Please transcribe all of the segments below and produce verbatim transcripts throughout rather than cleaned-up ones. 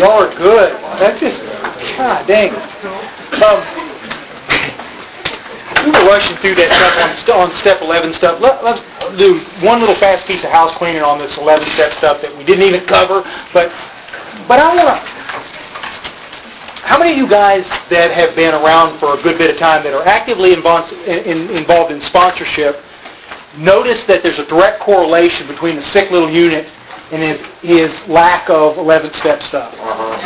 y'all are good. That's just, God dang. Um, we were rushing through that stuff on, on step eleven stuff. Let, let's do one little fast piece of house cleaning on this eleven step stuff that we didn't even cover. But, but I want to... How many of you guys that have been around for a good bit of time that are actively involved in, involved in sponsorship notice that there's a direct correlation between the sick little unit and his, his lack of eleventh step stuff?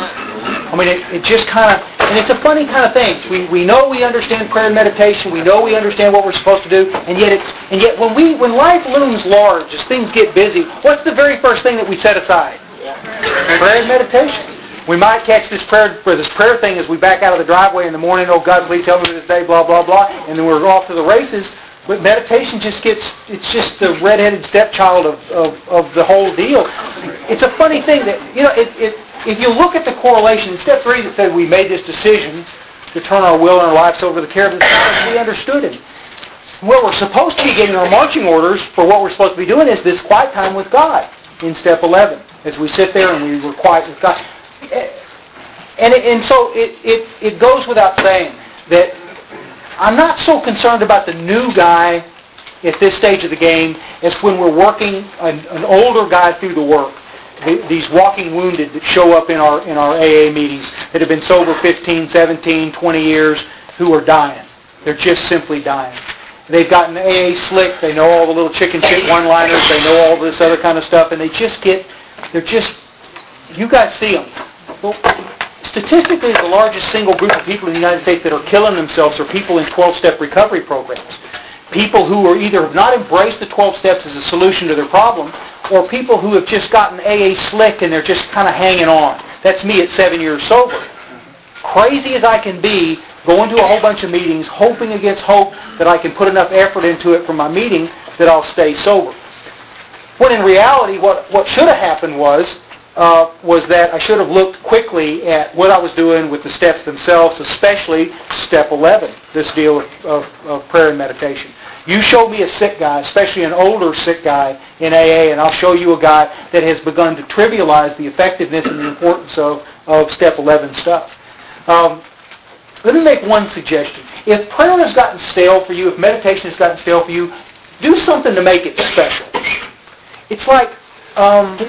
I mean, it, it just kind of, and it's a funny kind of thing. We we know we understand prayer and meditation. We know we understand what we're supposed to do, and yet it's and yet when we when life looms large, as things get busy, what's the very first thing that we set aside? Prayer and meditation. We might catch this prayer for this prayer thing as we back out of the driveway in the morning. Oh God, please help me with this day. Blah blah blah, and then we're off to the races. But meditation just gets, it's just the redheaded stepchild of, of, of the whole deal. It's a funny thing that, you know, it, it, if you look at the correlation, in step three that said we made this decision to turn our will and our lives over to the care of the Father, we understood it. What we're supposed to be getting our marching orders for what we're supposed to be doing is this quiet time with God in step eleven, as we sit there and we were quiet with God. And, it, and so it, it, it goes without saying that I'm not so concerned about the new guy at this stage of the game as when we're working an, an older guy through the work. The, these walking wounded that show up in our in our A A meetings that have been sober fifteen, seventeen, twenty years who are dying. They're just simply dying. They've gotten A A slick. They know all the little chicken shit one-liners. They know all this other kind of stuff, and they just get, they're just, you guys see them. Well, statistically, the largest single group of people in the United States that are killing themselves are people in twelve-step recovery programs. People who are either have not embraced the twelve steps as a solution to their problem, or people who have just gotten A A slick and they're just kind of hanging on. That's me at seven years sober. Crazy as I can be, going to a whole bunch of meetings, hoping against hope that I can put enough effort into it for my meeting that I'll stay sober. When in reality, what, what should have happened was, Uh, was that I should have looked quickly at what I was doing with the steps themselves, especially step eleven, this deal of, of, of prayer and meditation. You show me a sick guy, especially an older sick guy in A A, and I'll show you a guy that has begun to trivialize the effectiveness and the importance of, of step eleven stuff. Um, let me make one suggestion. If prayer has gotten stale for you, if meditation has gotten stale for you, do something to make it special. It's like... Um,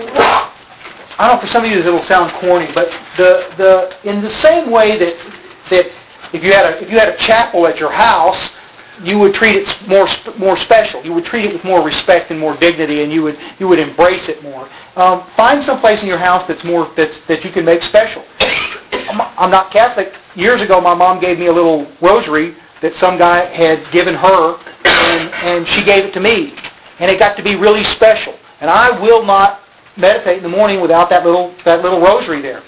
I don't know, for some of you it'll sound corny, but the the in the same way that that if you had a if you had a chapel at your house, you would treat it more more special. You would treat it with more respect and more dignity, and you would you would embrace it more. Um, find some place in your house that's more that's that you can make special. I'm, I'm not Catholic. Years ago, my mom gave me a little rosary that some guy had given her, and and she gave it to me, and it got to be really special. And I will not meditate in the morning without that little that little rosary there.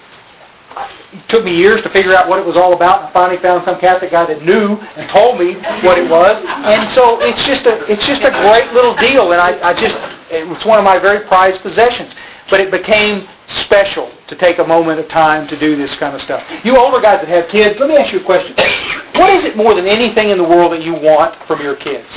It took me years to figure out what it was all about, and I finally found some Catholic guy that knew and told me what it was. And so it's just a it's just a great little deal, and I, I just it was one of my very prized possessions. But it became special to take a moment of time to do this kind of stuff. You older guys that have kids, let me ask you a question. What is it more than anything in the world that you want from your kids?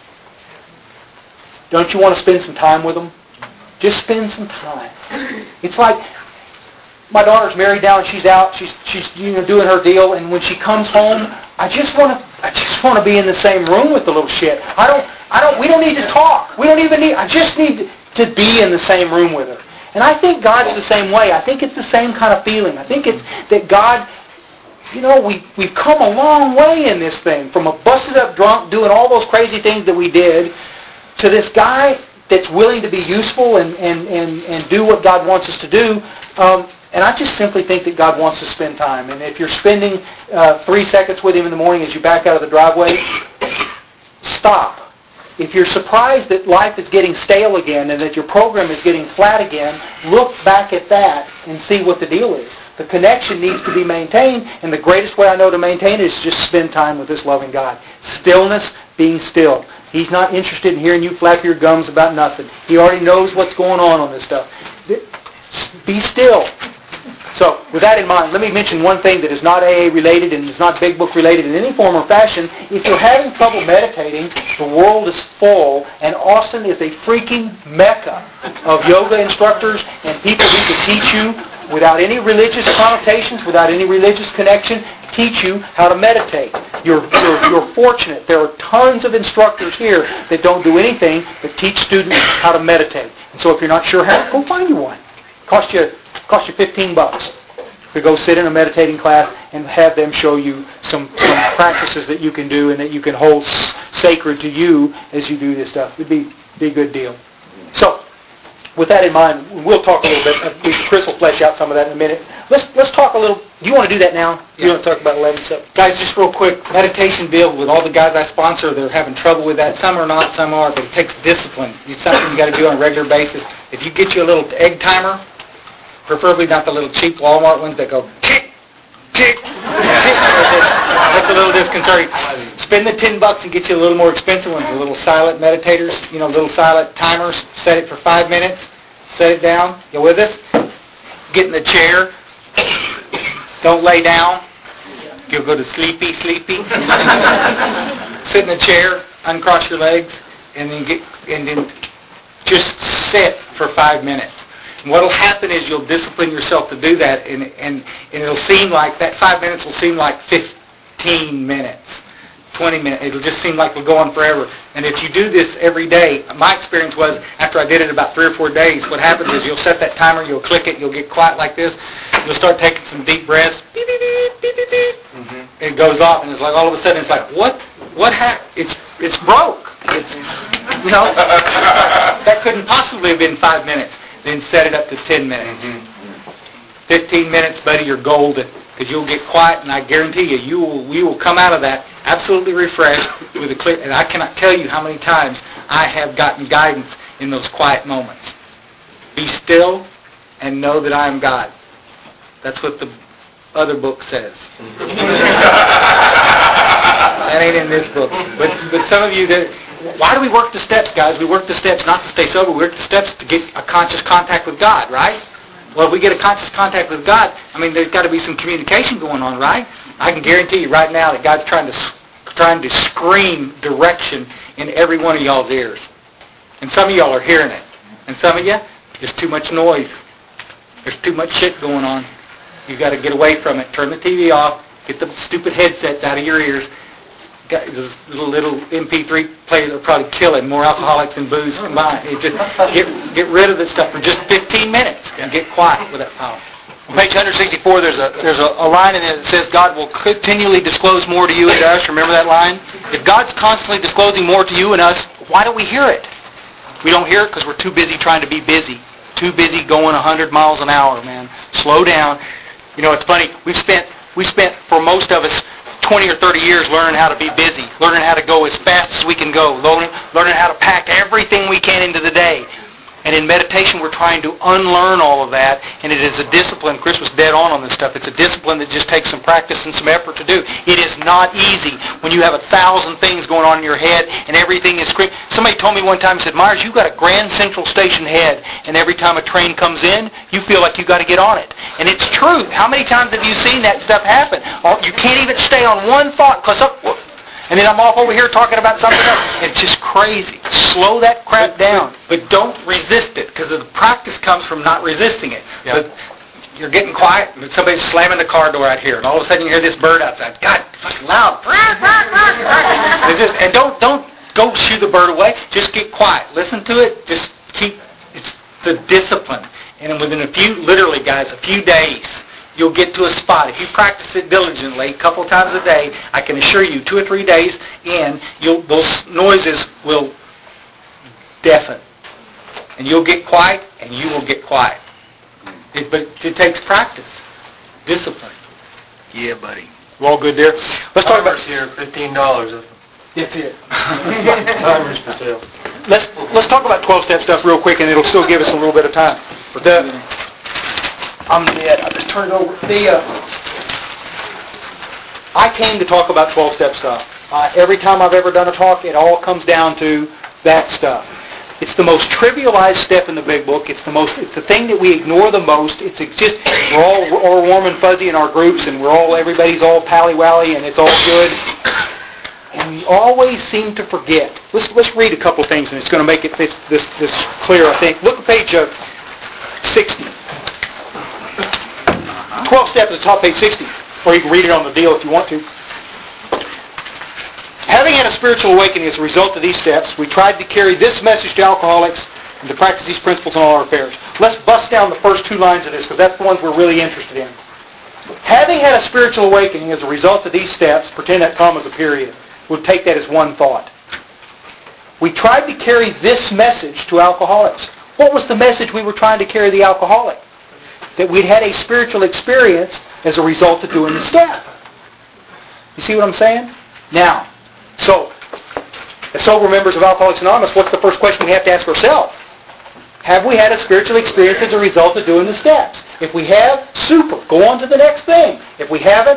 Don't you want to spend some time with them? Just spend some time. It's like my daughter's married now and she's out. She's she's you know doing her deal, and when she comes home, I just want to I just want to be in the same room with the little shit. I don't I don't we don't need to talk. We don't even need. I just need to be in the same room with her. And I think God's the same way. I think it's the same kind of feeling. I think it's that God, you know, we we've come a long way in this thing, from a busted up drunk doing all those crazy things that we did to this guy that's willing to be useful and, and, and, and do what God wants us to do. Um, and I just simply think that God wants to spend time. And if you're spending uh, three seconds with Him in the morning as you back out of the driveway, stop. If you're surprised that life is getting stale again and that your program is getting flat again, look back at that and see what the deal is. The connection needs to be maintained, and the greatest way I know to maintain it is just spend time with this loving God. Stillness, being still. He's not interested in hearing you flap your gums about nothing. He already knows what's going on on this stuff. Be still. So, with that in mind, let me mention one thing that is not A A related and is not Big Book related in any form or fashion. If you're having trouble meditating, the world is full, and Austin is a freaking mecca of yoga instructors and people who can teach you without any religious connotations, without any religious connection, teach you how to meditate. You're, you're, you're fortunate. There are tons of instructors here that don't do anything but teach students how to meditate. And so if you're not sure how, go find you one. Cost you, cost you fifteen bucks to go sit in a meditating class and have them show you some, some practices that you can do and that you can hold s- sacred to you as you do this stuff. It'd be, be a good deal. So, with that in mind, we'll talk a little bit. Uh, Chris will flesh out some of that in a minute. Let's let's talk a little. Do you want to do that now? You want to talk about eleven steps? Guys, just real quick, meditation bill with all the guys I sponsor, they're having trouble with that. Some are not, some are, but it takes discipline. It's something you got to do on a regular basis. If you get you a little egg timer, preferably not the little cheap Walmart ones that go tick, tick, tick. That's a little disconcerting. Spend the ten bucks and get you a little more expensive ones, the little silent meditators, you know, little silent timers. Set it for five minutes. Set it down. You with us? Get in the chair. Don't lay down. You'll go to sleepy, sleepy. Sit in the chair, uncross your legs, and then get and then just sit for five minutes. And what'll happen is you'll discipline yourself to do that, and and, and it'll seem like that five minutes will seem like fifteen minutes, twenty minutes. It'll just seem like it'll go on forever. And if you do this every day, my experience was after I did it about three or four days, what happens is you'll set that timer, you'll click it, you'll get quiet like this, you'll start taking some deep breaths, beep, beep, beep, beep, beep, beep. Mm-hmm. It goes off, and it's like all of a sudden it's like, what, what happened? It's it's broke. It's, you know, that couldn't possibly have been five minutes. Then set it up to ten minutes. Mm-hmm. fifteen minutes, buddy, you're golden. Because you'll get quiet, and I guarantee you, you will, you will come out of that absolutely refreshed with a clear. And I cannot tell you how many times I have gotten guidance in those quiet moments. Be still and know that I am God. That's what the other book says. That ain't in this book. But but some of you that. Why do we work the steps, guys? We work the steps not to stay sober. We work the steps to get a conscious contact with God, right? Well, if we get a conscious contact with God, I mean, there's got to be some communication going on, right? I can guarantee you right now that God's trying to trying to scream direction in every one of y'all's ears. And some of y'all are hearing it. And some of you, there's too much noise. There's too much shit going on. You've got to get away from it. Turn the T V off. Get the stupid headsets out of your ears. Got this little, little M P three player that'll probably kill him. More alcoholics and booze combined. It just get get rid of this stuff for just fifteen minutes and get quiet with that power. On page one sixty-four, there's a there's a, a line in it that says God will continually disclose more to you and to us. Remember that line? If God's constantly disclosing more to you and us, why don't we hear it? We don't hear it because we're too busy trying to be busy. Too busy going one hundred miles an hour, man. Slow down. You know, it's funny. We've spent we spent for most of us twenty or thirty years learning how to be busy, learning how to go as fast as we can go, learning, learning how to pack everything we can into the day. And in meditation, we're trying to unlearn all of that, and it is a discipline. Chris was dead on on this stuff. It's a discipline that just takes some practice and some effort to do. It is not easy when you have a thousand things going on in your head and everything is screaming. Somebody told me one time, said, Myers, you've got a Grand Central Station head, and every time a train comes in, you feel like you've got to get on it. And it's true. How many times have you seen that stuff happen? You can't even stay on one thought, because and then I'm off over here talking about something else. It's just crazy. Slow that crap but, down. But, but don't resist it, because the practice comes from not resisting it. Yeah. But you're getting quiet, and somebody's slamming the car door out here, and all of a sudden you hear this bird outside. God, fucking loud. It's just, and don't don't go shoo the bird away. Just get quiet. Listen to it. Just keep. It's the discipline. And within a few, literally, guys, a few days, you'll get to a spot. If you practice it diligently, a couple times a day, I can assure you, two or three days in, you'll, those noises will deafen. And you'll get quiet, and you will get quiet. It, but it takes practice, discipline. Yeah, buddy. We're all good there. Let's talk about here. Fifteen dollars. That's it. Timers for sale. Let's let's talk about twelve-step stuff real quick, and it'll still give us a little bit of time. The, I'm dead. I just turned over. The, uh, I came to talk about twelve-step stuff. Uh, every time I've ever done a talk, it all comes down to that stuff. It's the most trivialized step in the big book. It's the most. It's the thing that we ignore the most. It's just we're all we're all warm and fuzzy in our groups, and we're all everybody's all pally-wally, and it's all good. And we always seem to forget. Let's let's read a couple things, and it's going to make it this this, this clear. I think. Look at page uh, sixty. twelfth step is top page sixty, or you can read it on the deal if you want to. Having had a spiritual awakening as a result of these steps, we tried to carry this message to alcoholics and to practice these principles in all our affairs. Let's bust down the first two lines of this, because that's the ones we're really interested in. Having had a spiritual awakening as a result of these steps, pretend that comma is a period. We'll take that as one thought. We tried to carry this message to alcoholics. What was the message we were trying to carry the alcoholic? That we'd had a spiritual experience as a result of doing the step. You see what I'm saying? Now, so, as sober members of Alcoholics Anonymous, what's the first question we have to ask ourselves? Have we had a spiritual experience as a result of doing the steps? If we have, super. Go on to the next thing. If we haven't,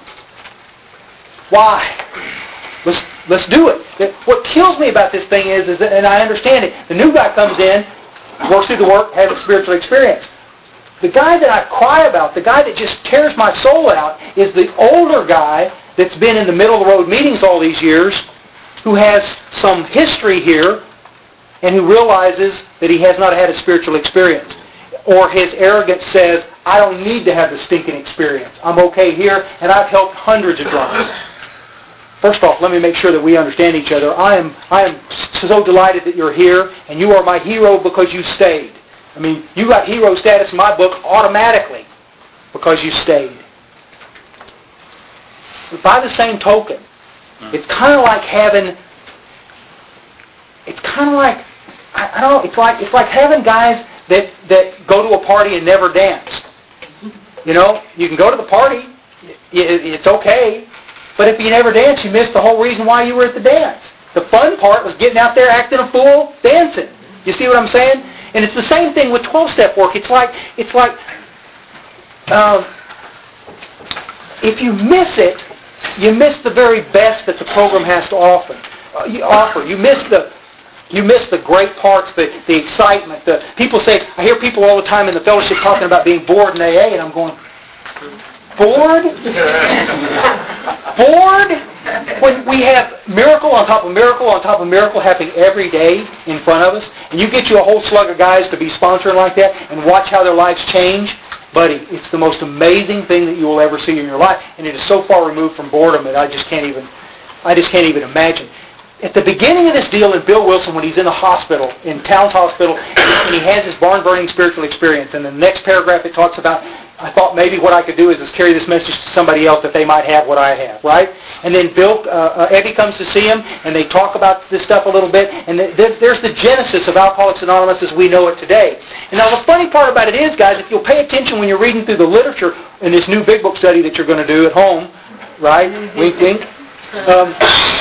why? Let's let's do it. What kills me about this thing is, is that, and I understand it, the new guy comes in, works through the work, has a spiritual experience. The guy that I cry about, the guy that just tears my soul out, is the older guy that's been in the middle-of-the-road meetings all these years, who has some history here, and who realizes that he has not had a spiritual experience. Or his arrogance says, I don't need to have the stinking experience. I'm okay here, and I've helped hundreds of drunks. First off, let me make sure that we understand each other. I am I am so delighted that you're here, and you are my hero because you stayed. I mean, you got hero status in my book automatically because you stayed. But by the same token, it's kind of like having, it's kind of like, I, I don't know, it's like it's like having guys that, that go to a party and never dance. You know, you can go to the party, it, it's okay, but if you never dance, you miss the whole reason why you were at the dance. The fun part was getting out there acting a fool, dancing. You see what I'm saying? And it's the same thing with twelve-step work. It's like, it's like, um, if you miss it, you miss the very best that the program has to offer. Uh, you offer. You miss the, you miss the great parts, the, the excitement. The people say, I hear people all the time in the fellowship talking about being bored in A A, and I'm going, bored? Bored? When we have miracle on top of miracle on top of miracle happening every day in front of us, and you get you a whole slug of guys to be sponsoring like that and watch how their lives change, buddy, it's the most amazing thing that you will ever see in your life, and it is so far removed from boredom that I just can't even, I just can't even imagine. At the beginning of this deal in Bill Wilson, when he's in the hospital, in Towns Hospital, and he has his barn-burning spiritual experience, and the next paragraph it talks about, I thought maybe what I could do is just carry this message to somebody else that they might have what I have, right? And then Bill, uh, uh, Eddie comes to see him, and they talk about this stuff a little bit, and th- th- there's the genesis of Alcoholics Anonymous as we know it today. And now the funny part about it is, guys, if you'll pay attention when you're reading through the literature in this new Big Book study that you're going to do at home, right? Wink, wink. Um,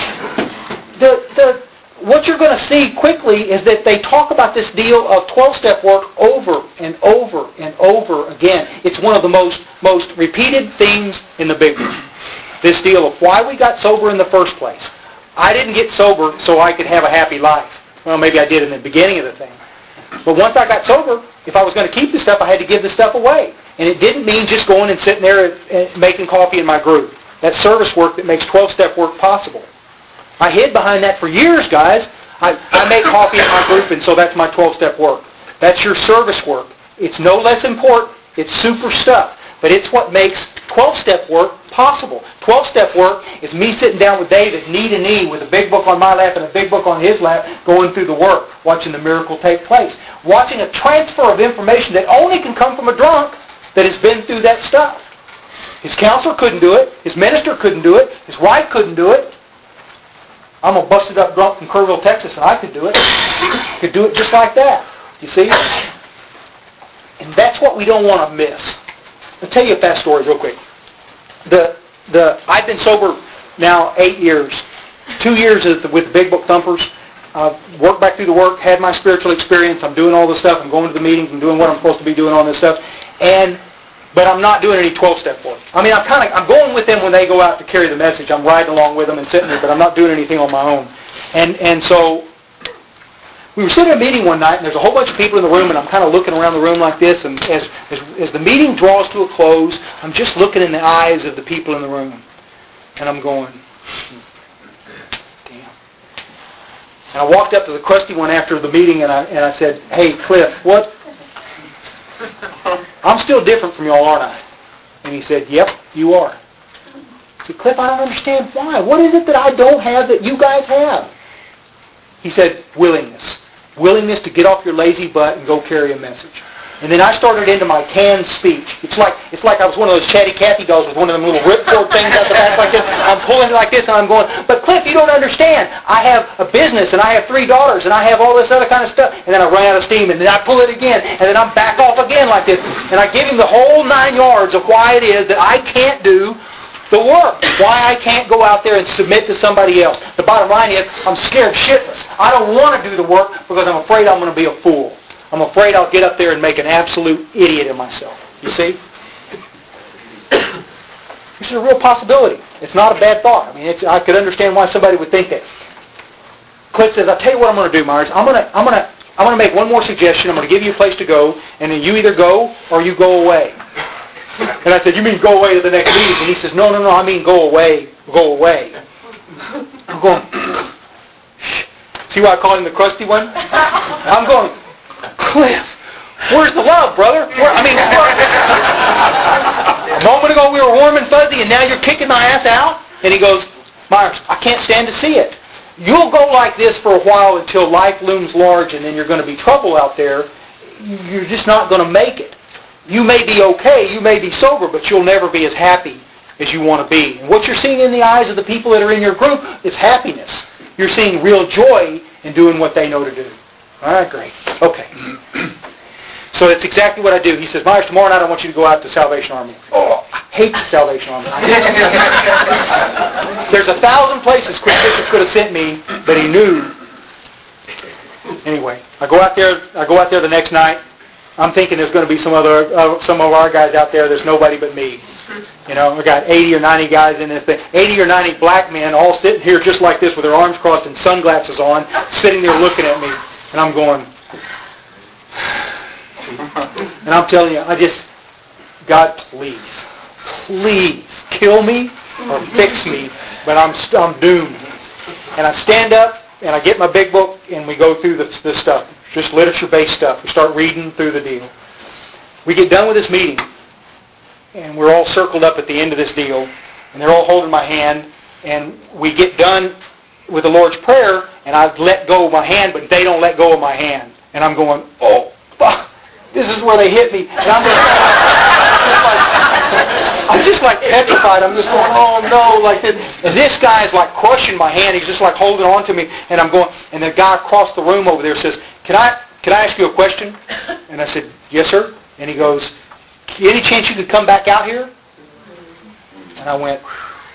the the what you're going to see quickly is that they talk about this deal of twelve-step work over and over and over again. It's one of the most most repeated themes in the Big Book. This deal of why we got sober in the first place. I didn't get sober so I could have a happy life. Well, maybe I did in the beginning of the thing. But once I got sober, if I was going to keep this stuff, I had to give this stuff away. And it didn't mean just going and sitting there and making coffee in my group. That's service work that makes twelve-step work possible. I hid behind that for years, guys. I, I make coffee in my group, and so that's my twelve-step work. That's your service work. It's no less important. It's super stuff. But it's what makes twelve-step work possible. twelve-step work is me sitting down with David, knee to knee, with a big book on my lap and a big book on his lap, going through the work, watching the miracle take place. Watching a transfer of information that only can come from a drunk that has been through that stuff. His counselor couldn't do it. His minister couldn't do it. His wife couldn't do it. I'm a busted up drunk from Kerrville, Texas, and I could do it. Could do it just like that. You see? And that's what we don't want to miss. I'll tell you a fast story real quick. The the I've been sober now eight years. Two years with the, with the Big Book Thumpers. I've worked back through the work, had my spiritual experience. I'm doing all this stuff. I'm going to the meetings. I'm doing what I'm supposed to be doing on this stuff. And but I'm not doing any twelve-step work. I mean, I'm kind of I'm going with them when they go out to carry the message. I'm riding along with them and sitting there, but I'm not doing anything on my own. And and so we were sitting at a meeting one night, and there's a whole bunch of people in the room, and I'm kind of looking around the room like this, and as, as as the meeting draws to a close, I'm just looking in the eyes of the people in the room, and I'm going, damn. And I walked up to the crusty one after the meeting, and I and I said, hey, Cliff, what? I'm still different from y'all, aren't I? And he said, yep, you are. I said, Cliff, I don't understand why. What is it that I don't have that you guys have? He said, willingness. Willingness to get off your lazy butt and go carry a message. And then I started into my canned speech. It's like it's like I was one of those chatty Cathy dolls with one of them little ripcord things out the back like this. I'm pulling it like this and I'm going, but Cliff, you don't understand. I have a business and I have three daughters and I have all this other kind of stuff. And then I run out of steam and then I pull it again and then I'm back off again like this. And I give him the whole nine yards of why it is that I can't do the work. Why I can't go out there and submit to somebody else. The bottom line is I'm scared shitless. I don't want to do the work because I'm afraid I'm going to be a fool. I'm afraid I'll get up there and make an absolute idiot of myself. You see? This is a real possibility. It's not a bad thought. I mean, it's, I could understand why somebody would think that. Cliff says, I'll tell you what I'm going to do, Myers. I'm going to, I'm going to, I'm going to make one more suggestion. I'm going to give you a place to go, and then you either go or you go away. And I said, you mean go away to the next meeting? And he says, no, no, no, I mean go away, go away. I'm going, see why I call him the crusty one? I'm going, Cliff, where's the love, brother? Where, I mean, a moment ago we were warm and fuzzy, and now you're kicking my ass out? And he goes, Myers, I can't stand to see it. You'll go like this for a while until life looms large, and then you're going to be trouble out there. You're just not going to make it. You may be okay, you may be sober, but you'll never be as happy as you want to be. And what you're seeing in the eyes of the people that are in your group is happiness. You're seeing real joy in doing what they know to do. All right, great. Okay. So that's exactly what I do. He says, Myers, tomorrow night I want you to go out to Salvation Army. Oh, I hate the Salvation Army. There's a thousand places Chris Bishop could have sent me, but he knew. Anyway, I go out there. I go out there the next night. I'm thinking there's going to be some other, uh, some of our guys out there. There's nobody but me. You know, we got eighty or ninety guys in this thing. eighty or ninety black men all sitting here just like this with their arms crossed and sunglasses on, sitting there looking at me. And I'm going, and I'm telling you, I just, God, please, please kill me or fix me, but I'm I'm doomed. And I stand up and I get my big book and we go through this, this stuff, just literature-based stuff. We start reading through the deal. We get done with this meeting, and we're all circled up at the end of this deal, and they're all holding my hand, and we get done with the Lord's Prayer, and I let go of my hand, but they don't let go of my hand. And I'm going, oh, fuck, this is where they hit me. And I'm, just, I'm just like petrified. I'm just going, oh, no, like this. And this guy is like crushing my hand. He's just like holding on to me. And I'm going, and the guy across the room over there says, can I, can I ask you a question? And I said, yes, sir. And he goes, any chance you could come back out here? And I went,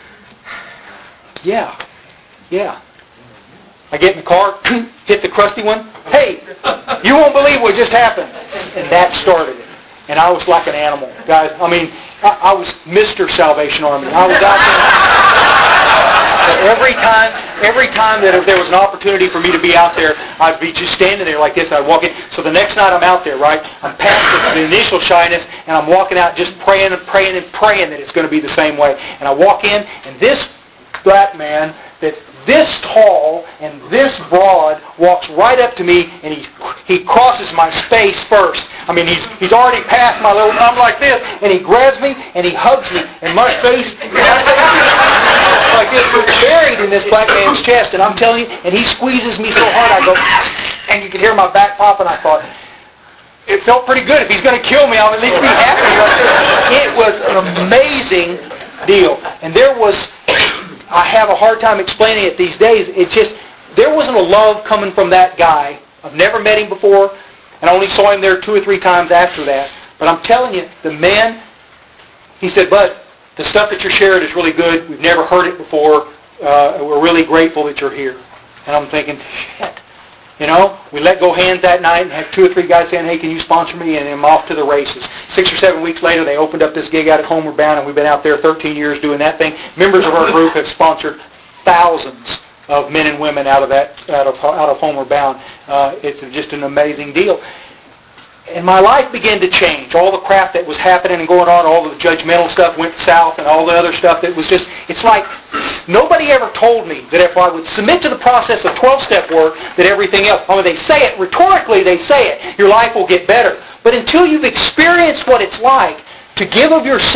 yeah. Yeah. I get in the car, hit the crusty one. Hey, you won't believe what just happened. And that started it. And I was like an animal. Guys, I mean, I, I was Mister Salvation Army. I was out there. Every time, every time that if there was an opportunity for me to be out there, I'd be just standing there like this. I'd walk in. So the next night I'm out there, right? I'm past the, the initial shyness, and I'm walking out just praying and praying and praying that it's going to be the same way. And I walk in, and this black man that's this tall and this broad walks right up to me, and he he crosses my space first. I mean, he's he's already past my little, I'm like this, and he grabs me and he hugs me, and my face, my face like this, buried in this black man's chest, and I'm telling you, and he squeezes me so hard, I go, and you can hear my back pop, and I thought, it felt pretty good. If he's going to kill me, I'll at least be happy. It was an amazing deal, and there was. I have a hard time explaining it these days. It just, there wasn't a love coming from that guy. I've never met him before, and I only saw him there two or three times after that. But I'm telling you, the man, he said, Bud, the stuff that you're sharing is really good. We've never heard it before. Uh, we're really grateful that you're here. And I'm thinking, shit. You know, we let go hands that night and had two or three guys saying, hey, can you sponsor me? And I'm off to the races. Six or seven weeks later, they opened up this gig out at Homeward Bound, and we've been out there thirteen years doing that thing. Members of our group have sponsored thousands of men and women out of that, out of out of Homeward Bound. Uh, it's just an amazing deal. And my life began to change. All the crap that was happening and going on, all the judgmental stuff went south, and all the other stuff that was just, it's like nobody ever told me that if I would submit to the process of twelve-step work, that everything else, I mean, they say it, rhetorically they say it, your life will get better. But until you've experienced what it's like to give of yourself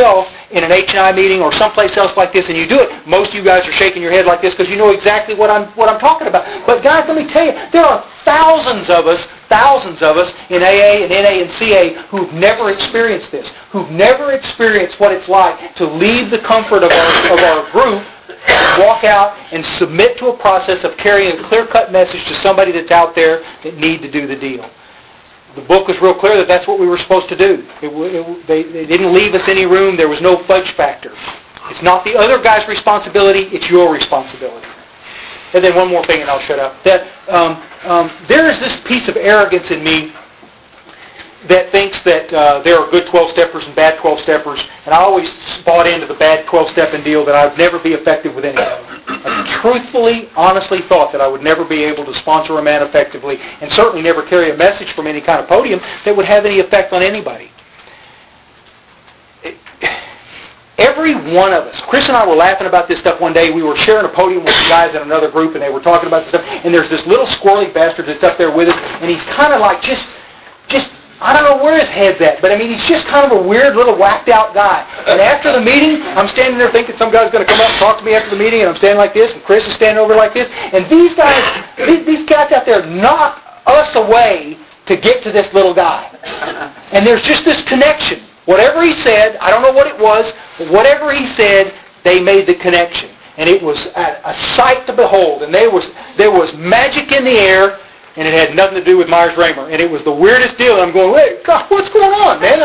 in an H and I meeting or someplace else like this and you do it, most of you guys are shaking your head like this because you know exactly what I'm what I'm talking about. But guys, let me tell you, there are thousands of us, thousands of us in A A and N A and C A who've never experienced this, who've never experienced what it's like to leave the comfort of our, of our group, walk out and submit to a process of carrying a clear-cut message to somebody that's out there that need to do the deal. The book was real clear that that's what we were supposed to do. It, it, they, they didn't leave us any room. There was no fudge factor. It's not the other guy's responsibility. It's your responsibility. And then one more thing, and I'll shut up. That um, um, there is this piece of arrogance in me that thinks that uh, there are good twelve-steppers and bad twelve-steppers, and I always bought into the bad twelve-stepping deal that I would never be effective with anybody. I truthfully, honestly thought that I would never be able to sponsor a man effectively, and certainly never carry a message from any kind of podium that would have any effect on anybody. It, every one of us, Chris and I were laughing about this stuff one day. We were sharing a podium with the guys in another group, and they were talking about this stuff, and there's this little squirrely bastard that's up there with us, and he's kind of like just, just, I don't know where his head's at, but I mean, he's just kind of a weird little whacked out guy. And after the meeting, I'm standing there thinking some guy's going to come up and talk to me after the meeting, and I'm standing like this, and Chris is standing over like this. And these guys, these, these guys out there knock us away to get to this little guy. And there's just this connection. Whatever he said, I don't know what it was, but whatever he said, they made the connection. And it was a, a sight to behold. And there was, there was magic in the air. And it had nothing to do with Myers Raymer. And it was the weirdest deal. And I'm going, wait, God, what's going on, man?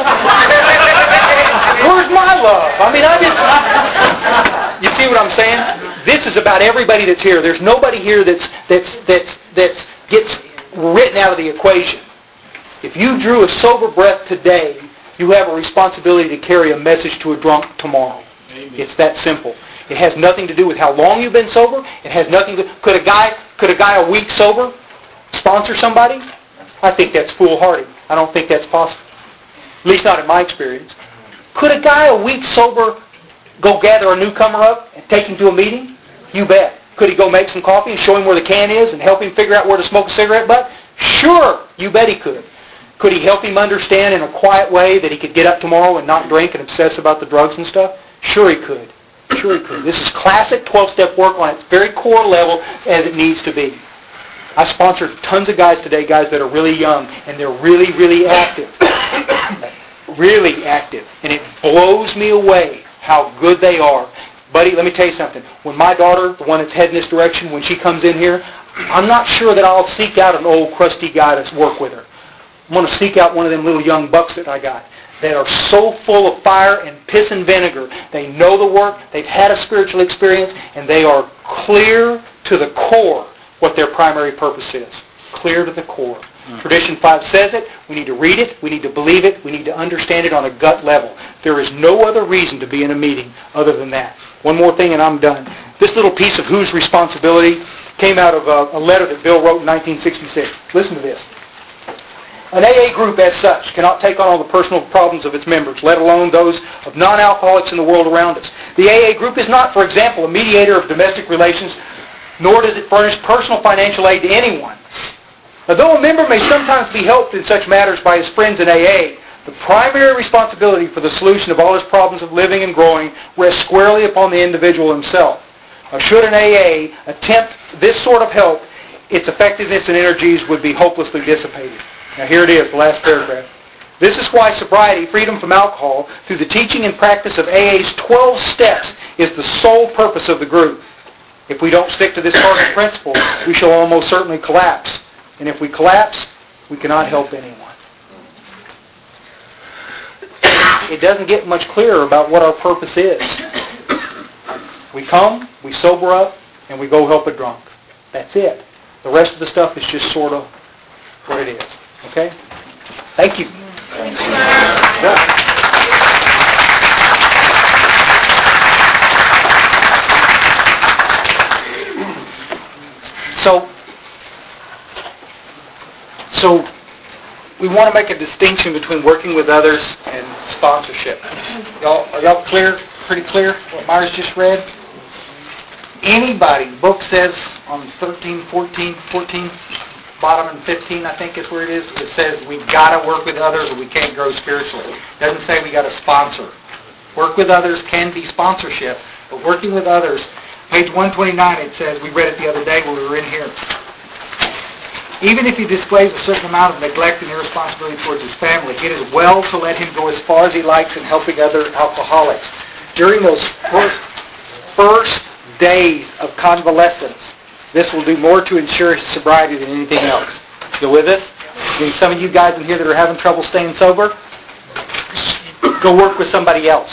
Where's my love? I mean, I just... You see what I'm saying? This is about everybody that's here. There's nobody here that's that's that's that's gets written out of the equation. If you drew a sober breath today, you have a responsibility to carry a message to a drunk tomorrow. Amen. It's that simple. It has nothing to do with how long you've been sober. It has nothing to... Could a guy, could a guy a week sober sponsor somebody? I think that's foolhardy. I don't think that's possible. At least not in my experience. Could a guy a week sober go gather a newcomer up and take him to a meeting? You bet. Could he go make some coffee and show him where the can is and help him figure out where to smoke a cigarette butt? Sure, you bet he could. Could he help him understand in a quiet way that he could get up tomorrow and not drink and obsess about the drugs and stuff? Sure he could. Sure he could. This is classic twelve-step work on its very core level as it needs to be. I sponsored tons of guys today, guys that are really young, and they're really, really active. Really active. And it blows me away how good they are. Buddy, let me tell you something. When my daughter, the one that's heading this direction, when she comes in here, I'm not sure that I'll seek out an old crusty guy to work with her. I'm going to seek out one of them little young bucks that I got that are so full of fire and piss and vinegar. They know the work, they've had a spiritual experience, and they are clear to the core what their primary purpose is. Clear to the core. Mm-hmm. Tradition five says it. We need to read it. We need to believe it. We need to understand it on a gut level. There is no other reason to be in a meeting other than that. One more thing and I'm done. This little piece of whose responsibility came out of a, a letter that Bill wrote in nineteen sixty-six. Listen to this. An A A group as such cannot take on all the personal problems of its members, let alone those of non-alcoholics in the world around us. The A A group is not, for example, a mediator of domestic relations, nor does it furnish personal financial aid to anyone. Although a member may sometimes be helped in such matters by his friends in A A, the primary responsibility for the solution of all his problems of living and growing rests squarely upon the individual himself. Now, should an A A attempt this sort of help, its effectiveness and energies would be hopelessly dissipated. Now here it is, the last paragraph. This is why sobriety, freedom from alcohol, through the teaching and practice of A A's twelve steps, is the sole purpose of the group. If we don't stick to this cardinal principle, we shall almost certainly collapse. And if we collapse, we cannot help anyone. It doesn't get much clearer about what our purpose is. We come, we sober up, and we go help a drunk. That's it. The rest of the stuff is just sort of what it is. Okay? Thank you. Thank you. Yeah. So, so we want to make a distinction between working with others and sponsorship. Y'all, are y'all clear? Pretty clear what Myers just read? Anybody, the book says on thirteen, fourteen, fourteen, bottom and fifteen, I think is where it is, it says we've got to work with others or we can't grow spiritually. It doesn't say we got to sponsor. Work with others can be sponsorship, but working with others, page one twenty-nine, it says, we read it the other day when we were in here. Even if he displays a certain amount of neglect and irresponsibility towards his family, it is well to let him go as far as he likes in helping other alcoholics. During those first, first days of convalescence, this will do more to ensure his sobriety than anything else. You with us? I mean, some of you guys in here that are having trouble staying sober, go work with somebody else.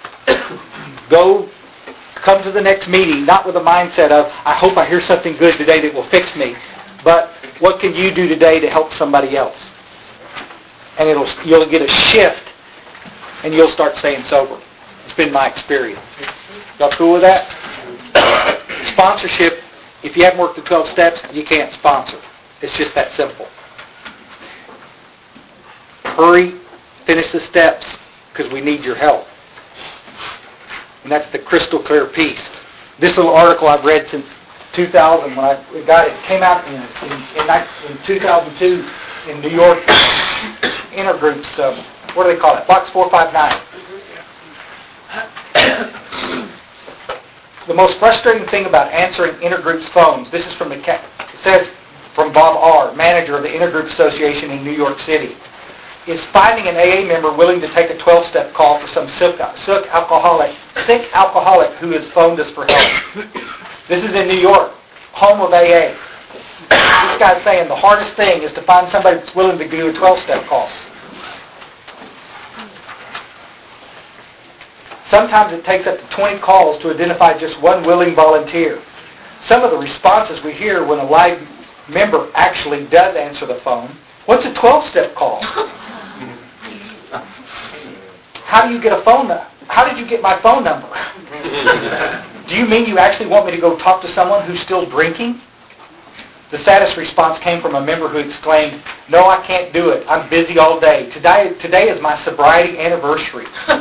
Go come to the next meeting, not with a mindset of, I hope I hear something good today that will fix me, but what can you do today to help somebody else? And it'll you'll get a shift, and you'll start staying sober. It's been my experience. Y'all cool with that? Sponsorship, if you haven't worked the twelve steps, you can't sponsor. It's just that simple. Hurry, finish the steps, because we need your help. And that's the crystal clear piece. This little article I've read since two thousand when I got it. It came out in, in, in, in two thousand two in New York. Intergroups, um, what do they call it? Box four five nine. The most frustrating thing about answering intergroups phones, this is from the, it says from Bob R., manager of the Intergroup Association in New York City, is finding an A A member willing to take a twelve-step call for some sick, sick alcoholic, sick alcoholic who has phoned us for help. This is in New York, home of A A. This guy's saying the hardest thing is to find somebody that's willing to do a twelve-step call. Sometimes it takes up to twenty calls to identify just one willing volunteer. Some of the responses we hear when a live member actually does answer the phone, what's a twelve-step call? How do you get a phone number? How did you get my phone number? Do you mean you actually want me to go talk to someone who's still drinking? The saddest response came from a member who exclaimed, "No, I can't do it. I'm busy all day. Today, today is my sobriety anniversary." I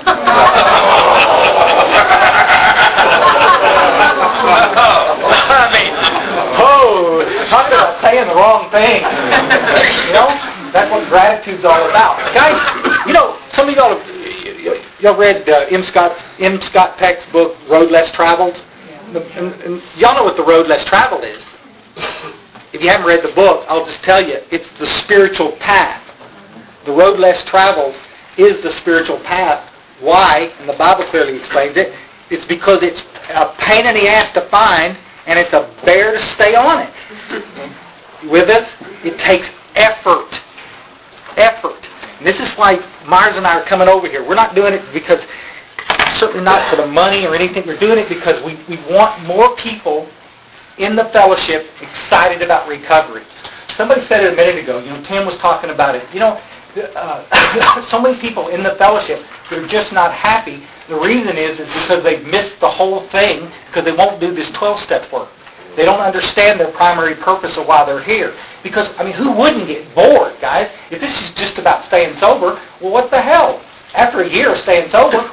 mean, oh, talking about saying the wrong thing. You know, that's what gratitude's all about. Guys, you know, some of y'all have, y'all read uh, M. Scott M. Scott Peck's book, Road Less Traveled? And, and, and y'all know what the Road Less Traveled is. If you haven't read the book, I'll just tell you, it's the spiritual path. The road less traveled is the spiritual path. Why? And the Bible clearly explains it. It's because it's a pain in the ass to find, and it's a bear to stay on it. With us, it takes effort. Effort. And this is why Myers and I are coming over here. We're not doing it because, certainly not for the money or anything. We're doing it because we, we want more people in the fellowship excited about recovery. Somebody said it a minute ago. You know, Tim was talking about it. You know, uh, so many people in the fellowship that are just not happy. The reason is is because they've missed the whole thing because they won't do this twelve-step work. They don't understand their primary purpose of why they're here. Because, I mean, who wouldn't get bored, guys? If this is just about staying sober, well, what the hell? After a year of staying sober,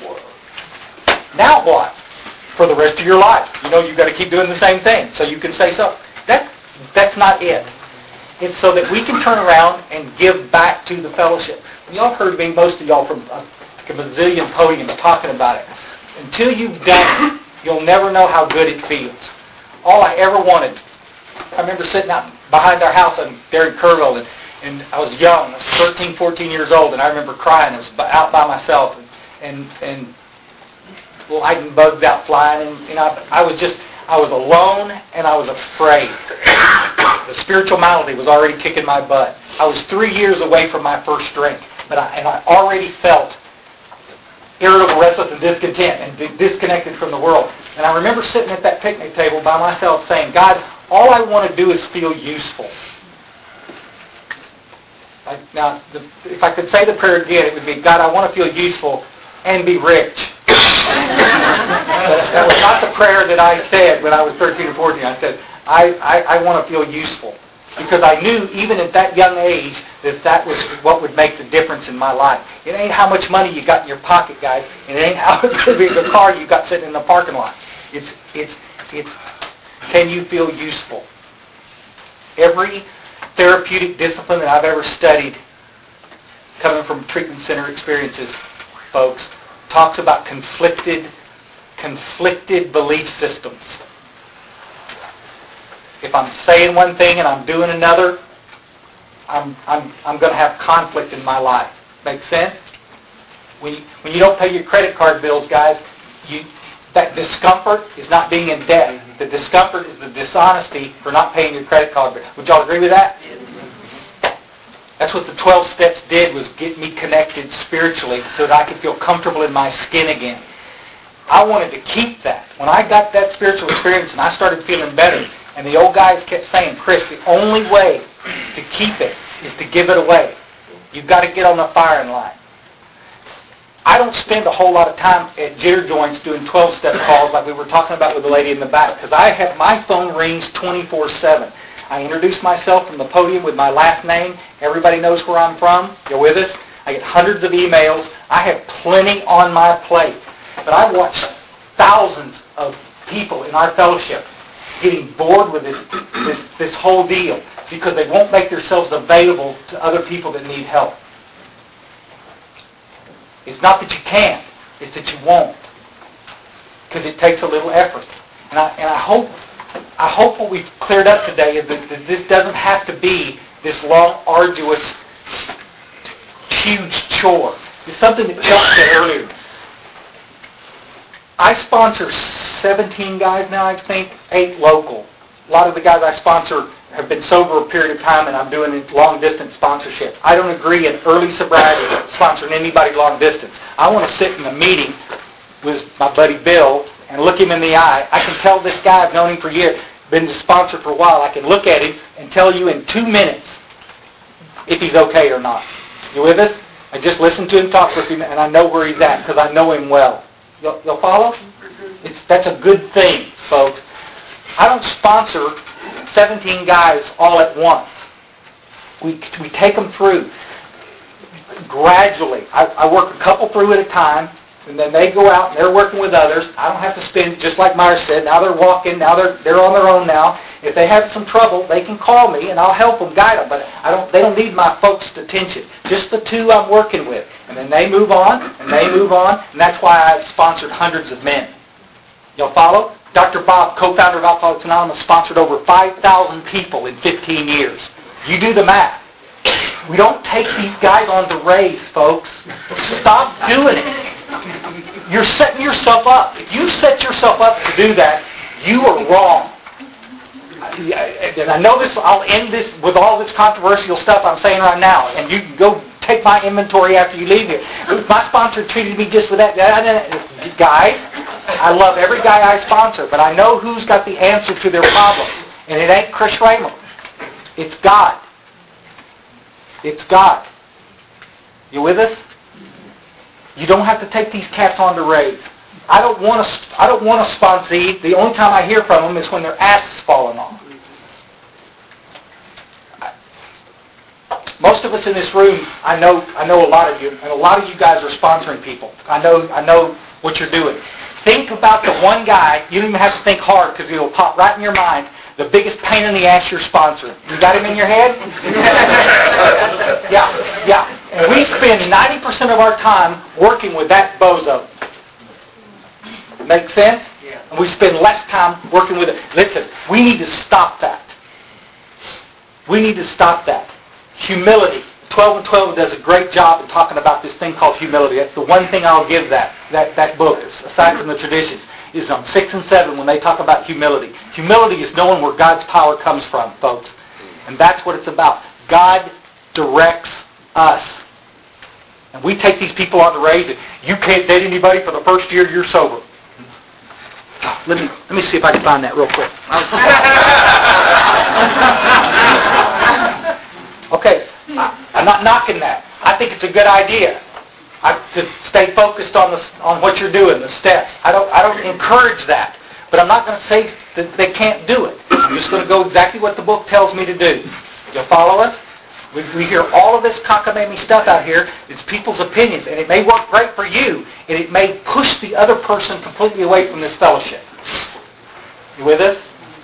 now what? For the rest of your life. You know, you've got to keep doing the same thing so you can stay sober. That, that's not it. It's so that we can turn around and give back to the fellowship. Y'all heard me, most of y'all, from a, a bazillion podiums talking about it. Until you've done it, you'll never know how good it feels. All I ever wanted, I remember sitting out behind our house in, there in Kerrville, and, and I was young. I was thirteen, fourteen years old, and I remember crying. I was out by myself, and, and, and lightning bugs out flying, and, and I, I was just, I was alone, and I was afraid. The spiritual malady was already kicking my butt. I was three years away from my first drink, but I, and I already felt irritable, restless, and discontent, and d- disconnected from the world. And I remember sitting at that picnic table by myself saying, God, all I want to do is feel useful. I, now, the, if I could say the prayer again, it would be, God, I want to feel useful and be rich. That was not the prayer that I said when I was thirteen or fourteen. I said, I, I, I want to feel useful. Because I knew, even at that young age, that that was what would make the difference in my life. It ain't how much money you got in your pocket, guys. It ain't how big a car you got sitting in the parking lot. It's, it's, it's, can you feel useful? Every therapeutic discipline that I've ever studied, coming from treatment center experiences, folks, talks about conflicted, conflicted belief systems. If I'm saying one thing and I'm doing another, I'm, I'm, I'm going to have conflict in my life. Make sense? When you, when you don't pay your credit card bills, guys, you, that discomfort is not being in debt. The discomfort is the dishonesty for not paying your credit card bill. Would y'all agree with that? That's what the twelve steps did, was get me connected spiritually so that I could feel comfortable in my skin again. I wanted to keep that. When I got that spiritual experience and I started feeling better, and the old guys kept saying, Chris, the only way to keep it is to give it away. You've got to get on the firing line. I don't spend a whole lot of time at jitter joints doing twelve-step calls like we were talking about with the lady in the back, because I have my phone rings twenty-four seven. I introduce myself from the podium with my last name. Everybody knows where I'm from. You're with us. I get hundreds of emails. I have plenty on my plate. But I watch thousands of people in our fellowship getting bored with this, this, this whole deal because they won't make themselves available to other people that need help. It's not that you can't. It's that you won't. Because it takes a little effort. And I, and I hope I hope what we've cleared up today is that, that this doesn't have to be this long, arduous, huge chore. It's something that Chuck said earlier. I sponsor seventeen guys now, I think, eight local. A lot of the guys I sponsor have been sober a period of time, and I'm doing long-distance sponsorship. I don't agree in early sobriety sponsoring anybody long distance. I want to sit in a meeting with my buddy Bill and look him in the eye. I can tell this guy, I've known him for years, been sponsored for a while. I can look at him and tell you in two minutes if he's okay or not. You with us? I just listen to him talk with him, and I know where he's at because I know him well. You'll, you'll follow? It's, that's a good thing, folks. I don't sponsor seventeen guys all at once. We, we take them through gradually. I, I work a couple through at a time, and then they go out and they're working with others. I don't have to spend, just like Myra said, now they're walking, now they're they're on their own now. If they have some trouble, they can call me and I'll help them, guide them. But I don't. They don't need my folks' attention. Just the two I'm working with. And then they move on, and they move on, and that's why I've sponsored hundreds of men. You'll follow? Doctor Bob, co-founder of Alcoholics Anonymous, sponsored over five thousand people in fifteen years. You do the math. We don't take these guys on to raise, folks. Stop doing it. You're setting yourself up. If you set yourself up to do that, you are wrong. And I know this, I'll end this with all this controversial stuff I'm saying right now, and you can go take my inventory after you leave here. If my sponsor treated me just with that, guys, I love every guy I sponsor, but I know who's got the answer to their problems, and it ain't Chris Ramos. It's God. It's God. You with us? You don't have to take these cats on to raise. I don't want to. I don't want to sponsee. The only time I hear from them is when their ass is falling off. Most of us in this room, I know. I know a lot of you, and a lot of you guys are sponsoring people. I know. I know what you're doing. Think about the one guy. You don't even have to think hard because it'll pop right in your mind. The biggest pain in the ass you're sponsoring. You got him in your head? yeah, yeah. And we spend ninety percent of our time working with that bozo. Make sense? Yeah. And we spend less time working with it. Listen, we need to stop that. We need to stop that. Humility. twelve and twelve does a great job in talking about this thing called humility. That's the one thing I'll give that, that, that book, aside from the traditions, is on six and seven when they talk about humility. Humility is knowing where God's power comes from, folks. And that's what it's about. God directs us. And we take these people on to raise it. You can't date anybody for the first year you're sober. Let me, let me see if I can find that real quick. Okay, I, I'm not knocking that. I think it's a good idea. I, to stay focused on the on what you're doing, the steps. I don't I don't encourage that, but I'm not going to say that they can't do it. I'm just going to go exactly what the book tells me to do. You'll follow us? We, we hear all of this cockamamie stuff out here. It's people's opinions, and it may work great for you, and it may push the other person completely away from this fellowship. You with us?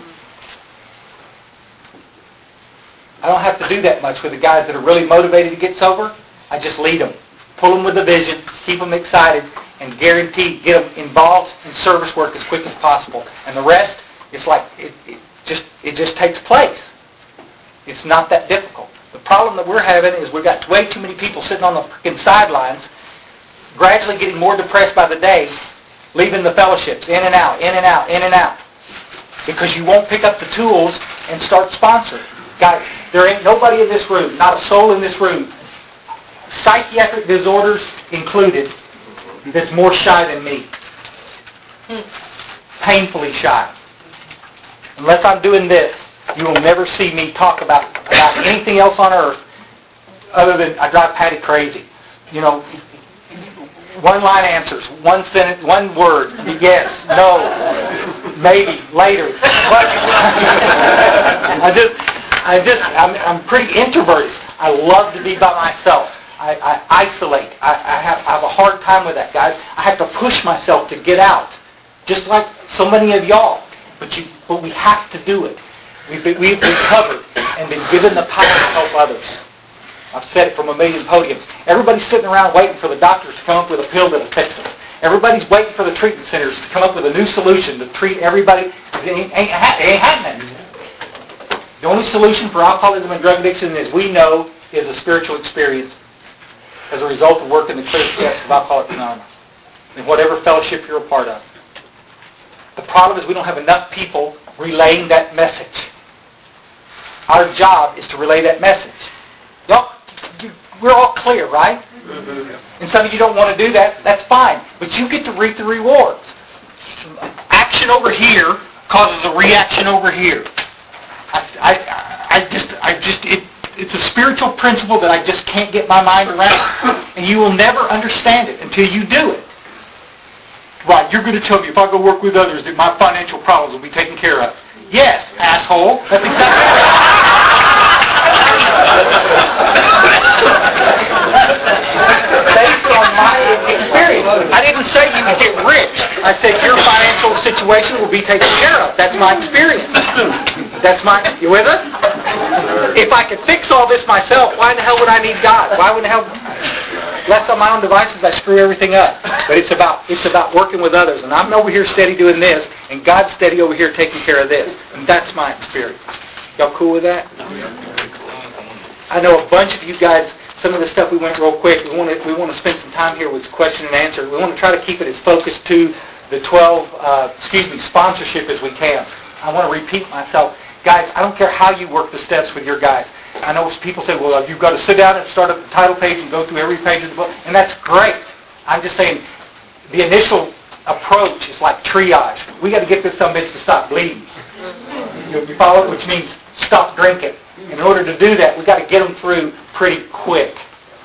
I don't have to do that much with the guys that are really motivated to get sober. I just lead them. Pull them with a vision, keep them excited, and guarantee get them involved in service work as quick as possible. And the rest, it's like it, it just it just takes place. It's not that difficult. The problem that we're having is we've got way too many people sitting on the freaking sidelines, gradually getting more depressed by the day, leaving the fellowships, in and out, in and out, in and out, because you won't pick up the tools and start sponsoring. Guys, there ain't nobody in this room, not a soul in this room, psychiatric disorders included, that's more shy than me. Painfully shy. Unless I'm doing this, you will never see me talk about, about anything else on earth other than I drive Patty crazy. You know, one-line answers, one sentence, one word, yes, no, maybe, later. But I just, I just, I'm, I'm pretty introverted. I love to be by myself. I, I isolate. I, I, have, I have a hard time with that, guys. I have to push myself to get out, just like so many of y'all. But you, but we have to do it. We've been, we've recovered and been given the power to help others. I've said it from a million podiums. Everybody's sitting around waiting for the doctors to come up with a pill that'll fix them. Everybody's waiting for the treatment centers to come up with a new solution to treat everybody. It ain't, ain't, it ain't happening. The only solution for alcoholism and drug addiction, as we know, is a spiritual experience as a result of working the clear steps of Alcoholics Anonymous in whatever fellowship you're a part of. The problem is we don't have enough people relaying that message. Our job is to relay that message. Y'all, we're all clear, right? And some of you don't want to do that. That's fine. But you get to reap the rewards. Action over here causes a reaction over here. I, I, I just, I just, it, it's a spiritual principle that I just can't get my mind around. And you will never understand it until you do it. Right, you're going to tell me if I go work with others that my financial problems will be taken care of. Yes, asshole. That's exactly right. Based on my experience. I didn't say you would get rich. I said your financial situation will be taken care of. That's my experience. That's my... You with us? If I could fix all this myself, why in the hell would I need God? Why would the hell... Left on my own devices, I screw everything up. But it's about it's about working with others. And I'm over here steady doing this, and God's steady over here taking care of this. And that's my experience. Y'all cool with that? I know a bunch of you guys, some of the stuff we went real quick, we want to we want to spend some time here with question and answer. We want to try to keep it as focused to the twelve, uh, excuse me, sponsorship as we can. I want to repeat myself. Guys, I don't care how you work the steps with your guys. I know people say, well, you've got to sit down and start at the title page and go through every page of the book, and that's great. I'm just saying the initial approach is like triage. We got to get this some bitch to stop bleeding. You, you follow it? Which means stop drinking. In order to do that, we got to get them through pretty quick.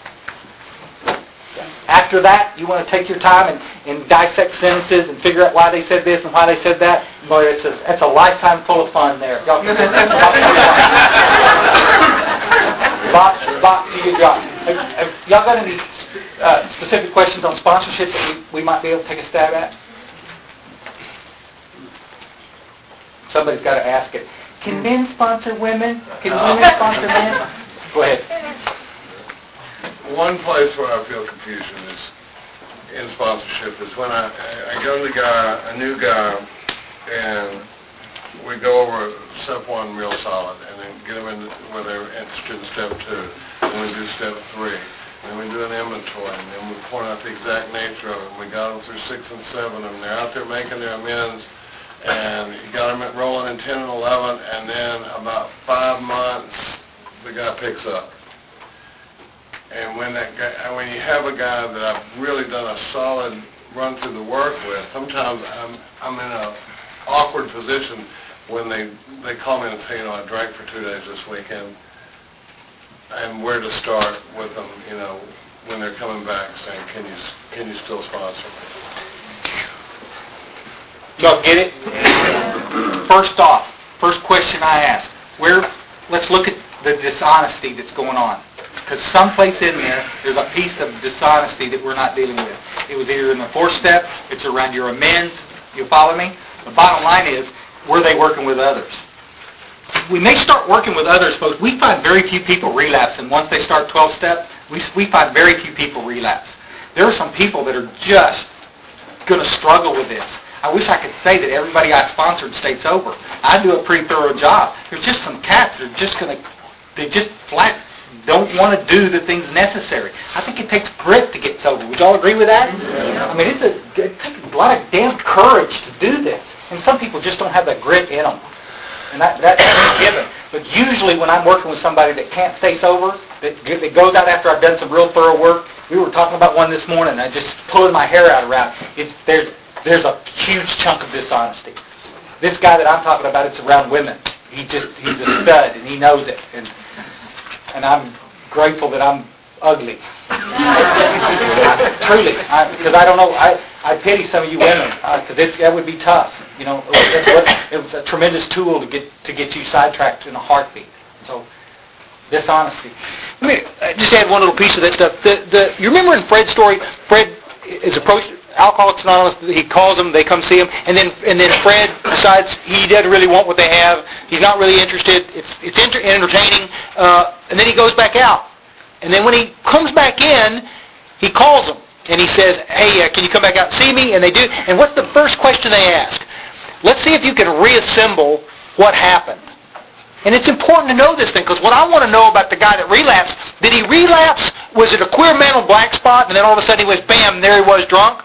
After that, you want to take your time and, and dissect sentences and figure out why they said this and why they said that. Boy, it's a, it's a lifetime full of fun there. Y'all, Bob, Bob, do your job. Have, have y'all got any uh, specific questions on sponsorship that we, we might be able to take a stab at? Somebody's got to ask it. Can men sponsor women? Can women sponsor men? Go ahead. One place where I feel confusion is in sponsorship is when I, I go to the guy, a new guy, and we go over step one real solid, and then get them in where they're interested in step two, and we do step three, and we do an inventory, and then we point out the exact nature of it. We got them through six and seven, and they're out there making their amends, and you got them rolling in ten and eleven, and then about five months, the guy picks up. And when that guy, when you have a guy that I've really done a solid run through the work with, sometimes I'm I'm in a awkward position when they they call me and say, you know, I drank for two days this weekend, and where to start with them, you know, when they're coming back saying, can you can you still sponsor me? Y'all get it? First off, first question I ask, where? Let's look at the dishonesty that's going on. Because someplace in there, there's a piece of dishonesty that we're not dealing with. It was either in the fourth step, it's around your amends. You follow me? The bottom line is, were they working with others? When they start working with others, folks, we find very few people relapse. And once they start twelve step, we, we find very few people relapse. There are some people that are just going to struggle with this. I wish I could say that everybody I sponsored stayed sober. I do a pretty thorough job. There's just some cats that are just going to, they just flat don't want to do the things necessary. I think it takes grit to get sober. Would y'all agree with that? Yeah. I mean, it's a, it takes a lot of damn courage to do this. And some people just don't have that grit in them. And that, that's a given. But usually when I'm working with somebody that can't stay sober, that, that goes out after I've done some real thorough work, we were talking about one this morning, I just pulling my hair out around. It's, there's, there's a huge chunk of dishonesty. This guy that I'm talking about, it's around women. He just, he's a stud, and he knows it. And, and I'm grateful that I'm ugly. I, truly, because I, I don't know, I, I pity some of you women, because uh, that would be tough. You know, it was, it was a tremendous tool to get to get you sidetracked in a heartbeat. So, dishonesty. Let me just add one little piece of that stuff. The, the, you remember in Fred's story, Fred is approached Alcoholics Anonymous. He calls them, they come see him, and then and then Fred decides he doesn't really want what they have. He's not really interested. It's it's inter- entertaining, uh, and then he goes back out. And then when he comes back in, he calls them and he says, "Hey, uh, can you come back out and see me?" And they do. And what's the first question they ask? Let's see if you can reassemble what happened. And it's important to know this thing, because what I want to know about the guy that relapsed, did he relapse? Was it a queer mental black spot, and then all of a sudden he was, bam, there he was drunk?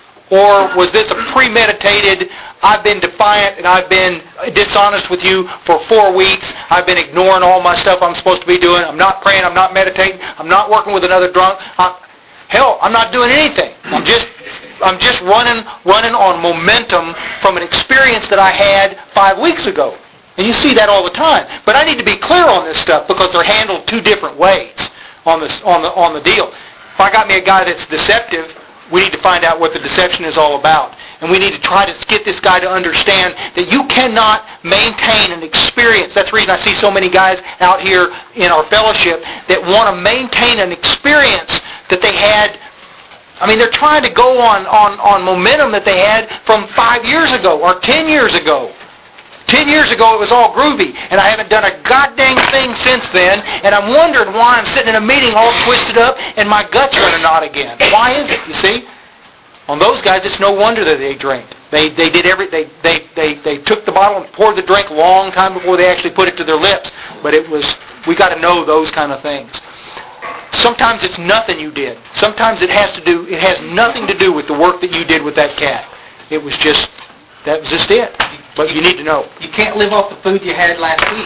Or was this a premeditated, I've been defiant and I've been dishonest with you for four weeks, I've been ignoring all my stuff I'm supposed to be doing, I'm not praying, I'm not meditating, I'm not working with another drunk, I'm, hell, I'm not doing anything. I'm just I'm just running running on momentum from an experience that I had five weeks ago. And you see that all the time. But I need to be clear on this stuff because they're handled two different ways on this on the on the deal. If I got me a guy that's deceptive, we need to find out what the deception is all about. And we need to try to get this guy to understand that you cannot maintain an experience. That's the reason I see so many guys out here in our fellowship that want to maintain an experience that they had. I mean, they're trying to go on, on, on momentum that they had from five years ago or ten years ago. Ten years ago, it was all groovy, and I haven't done a goddamn thing since then, and I'm wondering why I'm sitting in a meeting all twisted up and my guts running out again. Why is it, you see? On those guys, it's no wonder that they drink. They they did every they, they, they, they took the bottle and poured the drink a long time before they actually put it to their lips. But it was, we got to know those kind of things. Sometimes it's nothing you did. Sometimes it has to do, it has nothing to do with the work that you did with that cat. It was just, that was just it. But you need to know. You can't live off the food you had last week.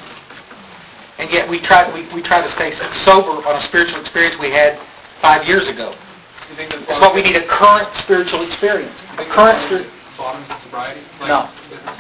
And yet we try, we, we try to stay sober on a spiritual experience we had five years ago. That's why we need a current spiritual experience. The current spiritual... Bottoms of sobriety? No.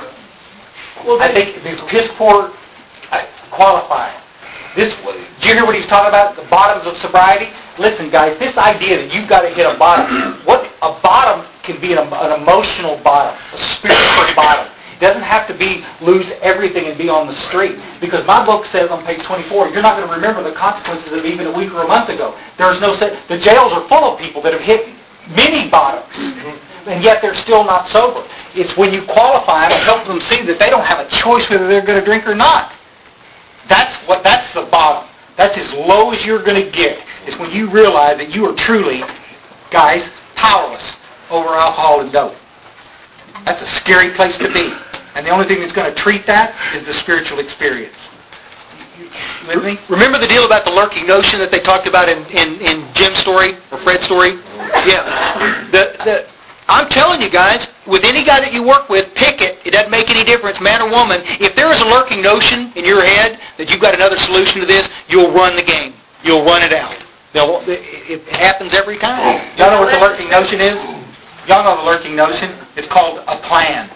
Well, I think this piss poor uh, qualifying. This, do you hear what he's talking about? The bottoms of sobriety? Listen, guys, this idea that you've got to hit a bottom. What a bottom can be an, an emotional bottom, a spiritual bottom. It doesn't have to be lose everything and be on the street. Because my book says on page twenty-four, you're not going to remember the consequences of even a week or a month ago. There's no set. The jails are full of people that have hit many bottoms, and yet they're still not sober. It's when you qualify them and help them see that they don't have a choice whether they're going to drink or not. That's what. That's the bottom. That's as low as you're going to get. It's when you realize that you are truly, guys, powerless over alcohol and dope. That's a scary place to be. And the only thing that's going to treat that is the spiritual experience. You with me? Remember the deal about the lurking notion that they talked about in, in, in Jim's story or Fred's story? Yeah. The, the, I'm telling you guys, with any guy that you work with, pick it. It doesn't make any difference, man or woman. If there is a lurking notion in your head that you've got another solution to this, you'll run the game. You'll run it out. They'll, it happens every time. Y'all know what the lurking notion is? Y'all know the lurking notion? It's called a plan.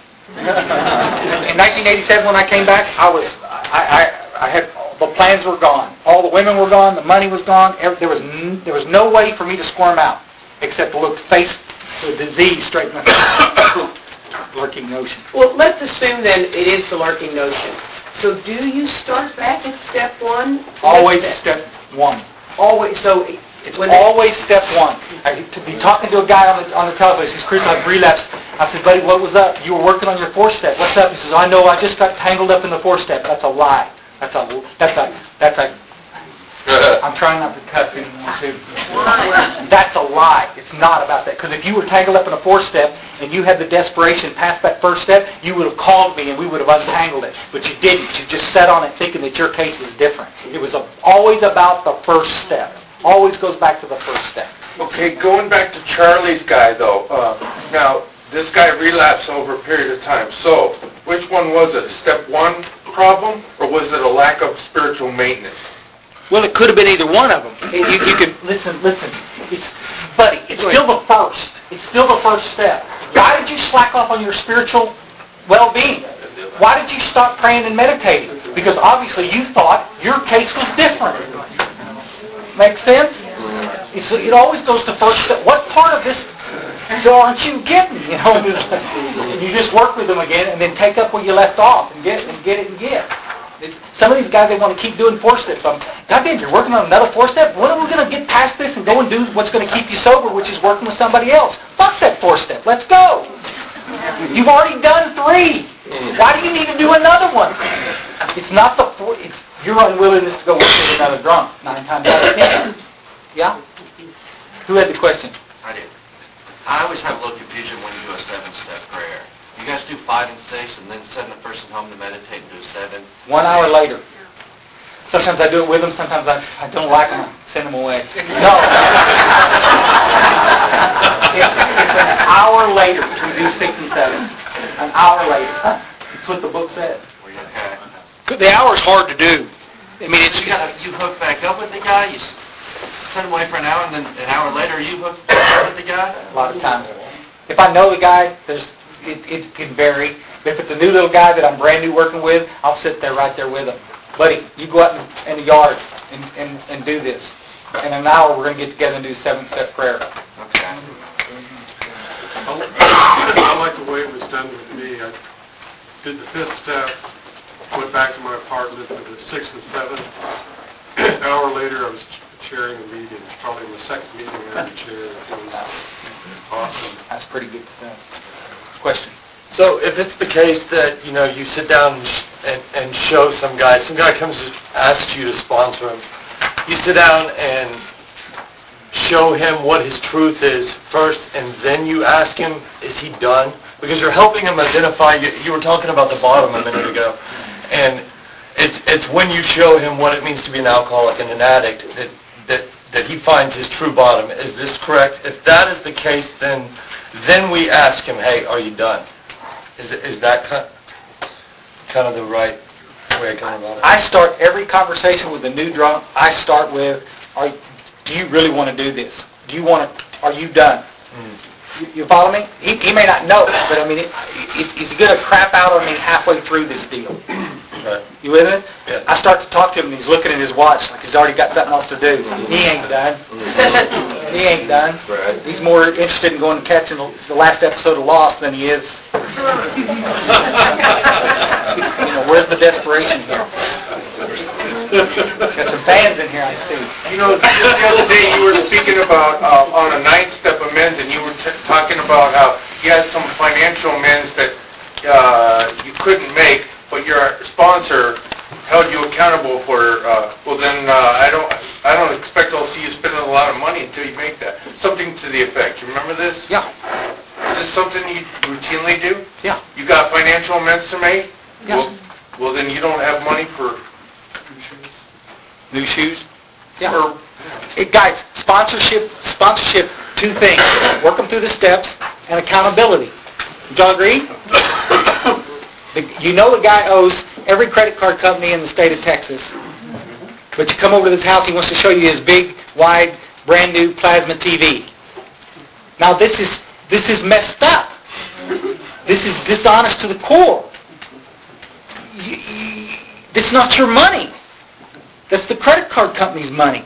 In nineteen eighty-seven, when I came back, I was, I, I, I had, the plans were gone. All the women were gone. The money was gone. There was, n- there was no way for me to squirm out except to look face the disease straight in the face. Lurking notion. Well, let's assume then it is the lurking notion. So do you start back at step one? Always step one. Always. So it's when always they, step one. I, to be talking to a guy on the on the telephone, he says, "Chris, I've relapsed." I said, "Buddy, what was up? You were working on your fourth step. What's up?" He says, "I know. I just got tangled up in the fourth step." That's a lie. That's a that's a that's a I'm trying not to cuss anymore, too. That's a lie. It's not about that. Because if you were tangled up in a four-step and you had the desperation past that first step, you would have called me and we would have untangled it. But you didn't. You just sat on it thinking that your case was different. It was a, always about the first step. Always goes back to the first step. Okay, going back to Charlie's guy, though. Uh, now, this guy relapsed over a period of time. So, which one was it? Step one problem, or was it a lack of spiritual maintenance? Well, it could have been either one of them. You, you could, Listen, listen. It's, buddy, it's still the first. It's still the first step. Why did you slack off on your spiritual well-being? Why did you stop praying and meditating? Because obviously you thought your case was different. Make sense? It's, it always goes to first step. What part of this aren't you getting? You know, you just work with them again and then take up where you left off and get and get it and get. It, some of these guys, they want to keep doing four steps. I'm, God damn, you're working on another four step? When are we going to get past this and go and do what's going to keep you sober, which is working with somebody else? Fuck that four step. Let's go. You've already done three. Why do you need to do another one? It's not the four. It's your unwillingness to go work with another drunk nine times out of ten. Yeah? Who had the question? I did. I always have a little confusion when you do a seven-step prayer. You guys do five and six and then send the person home to meditate and do seven? One hour later. Sometimes I do it with them. Sometimes I, I don't like them. I send them away. No. it's, it's an hour later we do six and seven. An hour later. That's what the book says. Okay. the hour's hard to do. I mean, it's... You, gotta, you hook back up with the guy, you send him away for an hour, and then an hour later you hook back up with the guy? A lot of times. If I know the guy, there's it, it can vary. If it's a new little guy that I'm brand new working with, I'll sit there right there with him. Buddy, you go out in, in the yard and, and, and do this. In an hour, we're going to get together and do seven-step prayer. Okay. I like the way it was done with me. I did the fifth step, went back to my apartment with the sixth and seventh. An hour later, I was chairing a meeting. It's probably my second meeting I ever chaired. It was awesome. That's pretty good stuff. Question. So if it's the case that, you know, you sit down and, sh- and, and show some guy, some guy comes and asks you to sponsor him, you sit down and show him what his truth is first, and then you ask him, is he done? Because you're helping him identify, you, you were talking about the bottom a minute ago, and it's it's when you show him what it means to be an alcoholic and an addict that, that, that he finds his true bottom. Is this correct? If that is the case, then then we ask him, hey, are you done? Is is that kind kind of the right way of going about it? I start every conversation with a new drunk. I start with, "Are do you really want to do this? Do you want to? Are you done?" Mm. You, you follow me? He, he may not know, but I mean, it, it, he's going to crap out on me halfway through this deal. Right. You with me? Yeah. I start to talk to him, and he's looking at his watch like he's already got something else to do. He ain't done. He ain't done. Right. He's more interested in going and catching the, the last episode of Lost than he is. You know, where's the desperation here? Got some fans in here, I see. You know, just the other day you were speaking about uh, on a ninth step amends, and you were t- talking about how you had some financial amends that uh, you couldn't make, but your sponsor held you accountable for. Uh, well, then uh, I don't, I don't expect I'll see you spending a lot of money until you make that. Something to the effect. You remember this? Yeah. Is this something you routinely do? Yeah. You got financial amends to make? Yeah. Well, well, then you don't have money for. New shoes? Yeah. Or, hey, guys, sponsorship, sponsorship, two things. Work them through the steps and accountability. Do y'all agree? The, you know the guy owes every credit card company in the state of Texas. But you come over to this house, he wants to show you his big, wide, brand new plasma T V. Now this is this is messed up. This is dishonest to the core. You, you, this is not your money. That's the credit card company's money.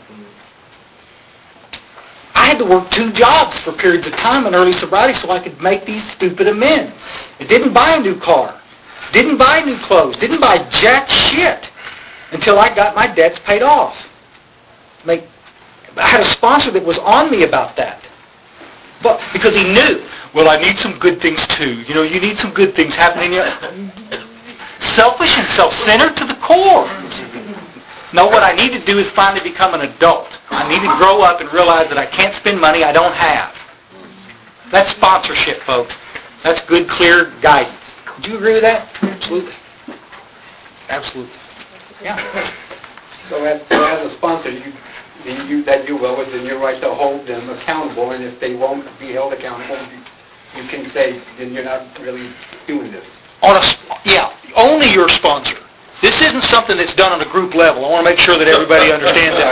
I had to work two jobs for periods of time in early sobriety so I could make these stupid amends. I didn't buy a new car. Didn't buy new clothes. Didn't buy jack shit until I got my debts paid off. Like, I had a sponsor that was on me about that. But because he knew, well, I need some good things too. You know, you need some good things happening here. Selfish and self-centered to the core. No, what I need to do is finally become an adult. I need to grow up and realize that I can't spend money I don't have. That's sponsorship, folks. That's good, clear guidance. Do you agree with that? Absolutely. Absolutely. Yeah. So as, so as a sponsor, you, then you that you will, then you're right to hold them accountable, and if they won't be held accountable, you, you can say, then you're not really doing this. On a, sp- yeah, only your sponsor. This isn't something that's done on a group level. I want to make sure that everybody understands that.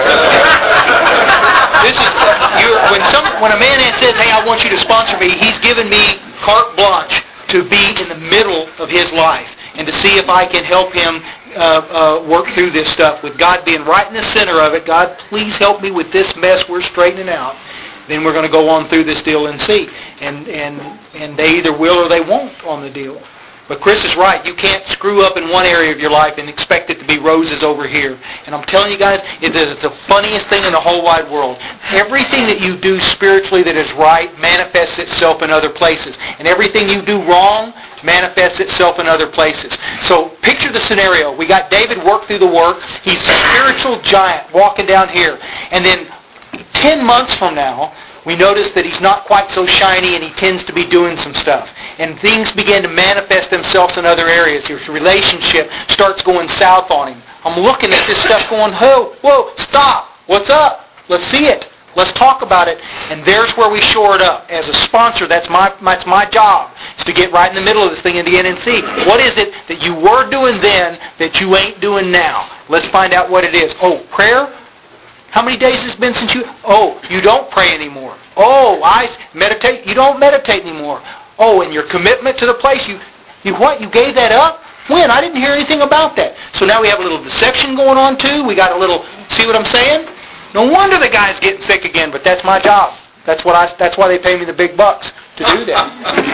This is you're, when some when a man says, "Hey, I want you to sponsor me," he's given me carte blanche to be in the middle of his life and to see if I can help him uh, uh, work through this stuff. With God being right in the center of it, God, please help me with this mess we're straightening out. Then we're going to go on through this deal and see. And and and they either will or they won't on the deal. But Chris is right. You can't screw up in one area of your life and expect it to be roses over here. And I'm telling you guys, it is the funniest thing in the whole wide world. Everything that you do spiritually that is right manifests itself in other places. And everything you do wrong manifests itself in other places. So picture the scenario. We got David work through the work. He's a spiritual giant walking down here. And then ten months from now, we notice that he's not quite so shiny and he tends to be doing some stuff. And things begin to manifest themselves in other areas. His relationship starts going south on him. I'm looking at this stuff going, whoa, whoa, stop. What's up? Let's see it. Let's talk about it. And there's where we shore it up. As a sponsor, that's my that's my job, is to get right in the middle of this thing in the end and see what is it that you were doing then that you ain't doing now. Let's find out what it is. Oh, prayer? How many days has it been since you... Oh, you don't pray anymore. Oh, I meditate. You don't meditate anymore. Oh, and your commitment to the place, you, you what? You gave that up? When? I didn't hear anything about that. So now we have a little deception going on too. We got a little... See what I'm saying? No wonder the guy's getting sick again, but that's my job. That's what I. That's why they pay me the big bucks to do that.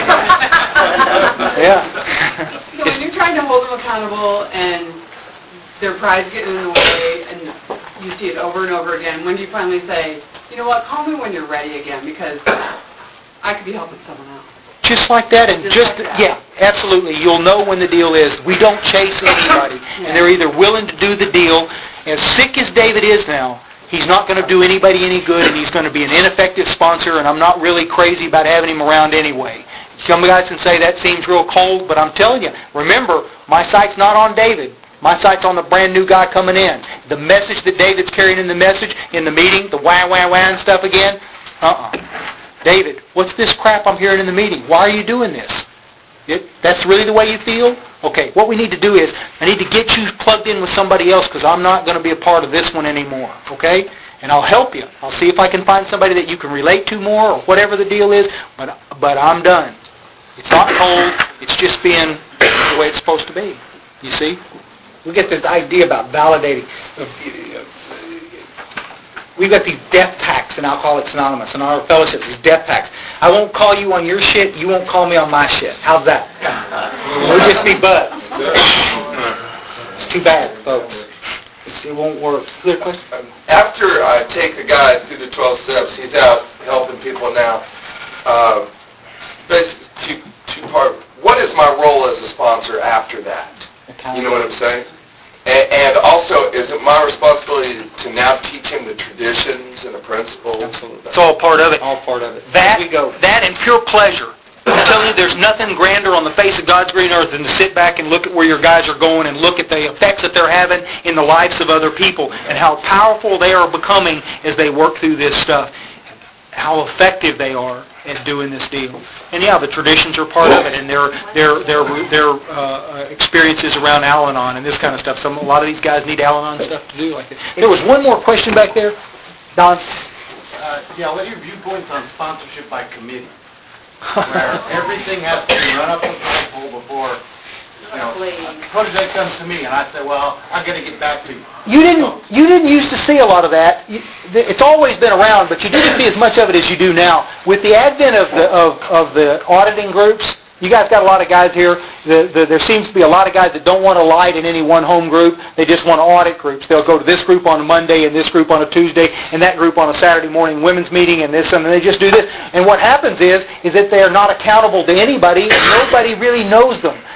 Yeah. So when you're trying to hold them accountable and their pride's getting in the way and you see it over and over again, when do you finally say, you know what, call me when you're ready again because I could be helping someone else? Just like that, and Just just, like that. yeah, absolutely. You'll know when the deal is. We don't chase anybody, Yeah. and they're either willing to do the deal. As sick as David is now, he's not going to do anybody any good, and he's going to be an ineffective sponsor, and I'm not really crazy about having him around anyway. Some guys can say that seems real cold, but I'm telling you, remember, my sight's not on David. My sight's on the brand new guy coming in. The message that David's carrying in the message, in the meeting, the wah, wah, wah and stuff again, uh-uh. David, what's this crap I'm hearing in the meeting? Why are you doing this? It, that's really the way you feel? Okay, what we need to do is, I need to get you plugged in with somebody else because I'm not going to be a part of this one anymore, okay? And I'll help you. I'll see if I can find somebody that you can relate to more or whatever the deal is, but but I'm done. It's not cold. It's just being the way it's supposed to be. You see? We get this idea about validating. We've got these death pacts in Alcoholics Anonymous, and our fellowship, these death pacts. I won't call you on your shit, you won't call me on my shit. How's that? We'll just be buds. It's too bad, folks. It's, it won't work. Clear question? After I take a guy through the twelve steps, he's out helping people now. Uh, basically, two, two part. What is my role as a sponsor after that? You know what I'm saying? And, and also, is it my responsibility to now teach him the traditions and the principles? Absolutely. It's all part of it. All part of it. That, we go. that and pure pleasure. I'm telling you, there's nothing grander on the face of God's green earth than to sit back and look at where your guys are going and look at the effects that they're having in the lives of other people and how powerful they are becoming as they work through this stuff. How effective they are at doing this deal. And yeah, the traditions are part of it, and their their their their uh, experiences around Al-Anon and this kind of stuff. Some a lot of these guys need Al-Anon stuff to do like that. There was one more question back there, Don. Uh, yeah, what are your viewpoints on sponsorship by committee? Where everything has to be run up the flagpole before, you know, project comes to me, and I say, well, I've got to get back to you. You didn't you didn't used to see a lot of that. You, it's always been around, but you didn't see as much of it as you do now. With the advent of the of, of the auditing groups, you guys got a lot of guys here. The, the, there seems to be a lot of guys that don't want to light in any one home group. They just want to audit groups. They'll go to this group on a Monday and this group on a Tuesday and that group on a Saturday morning women's meeting and this, and they just do this. And what happens is is that they are not accountable to anybody and nobody really knows them.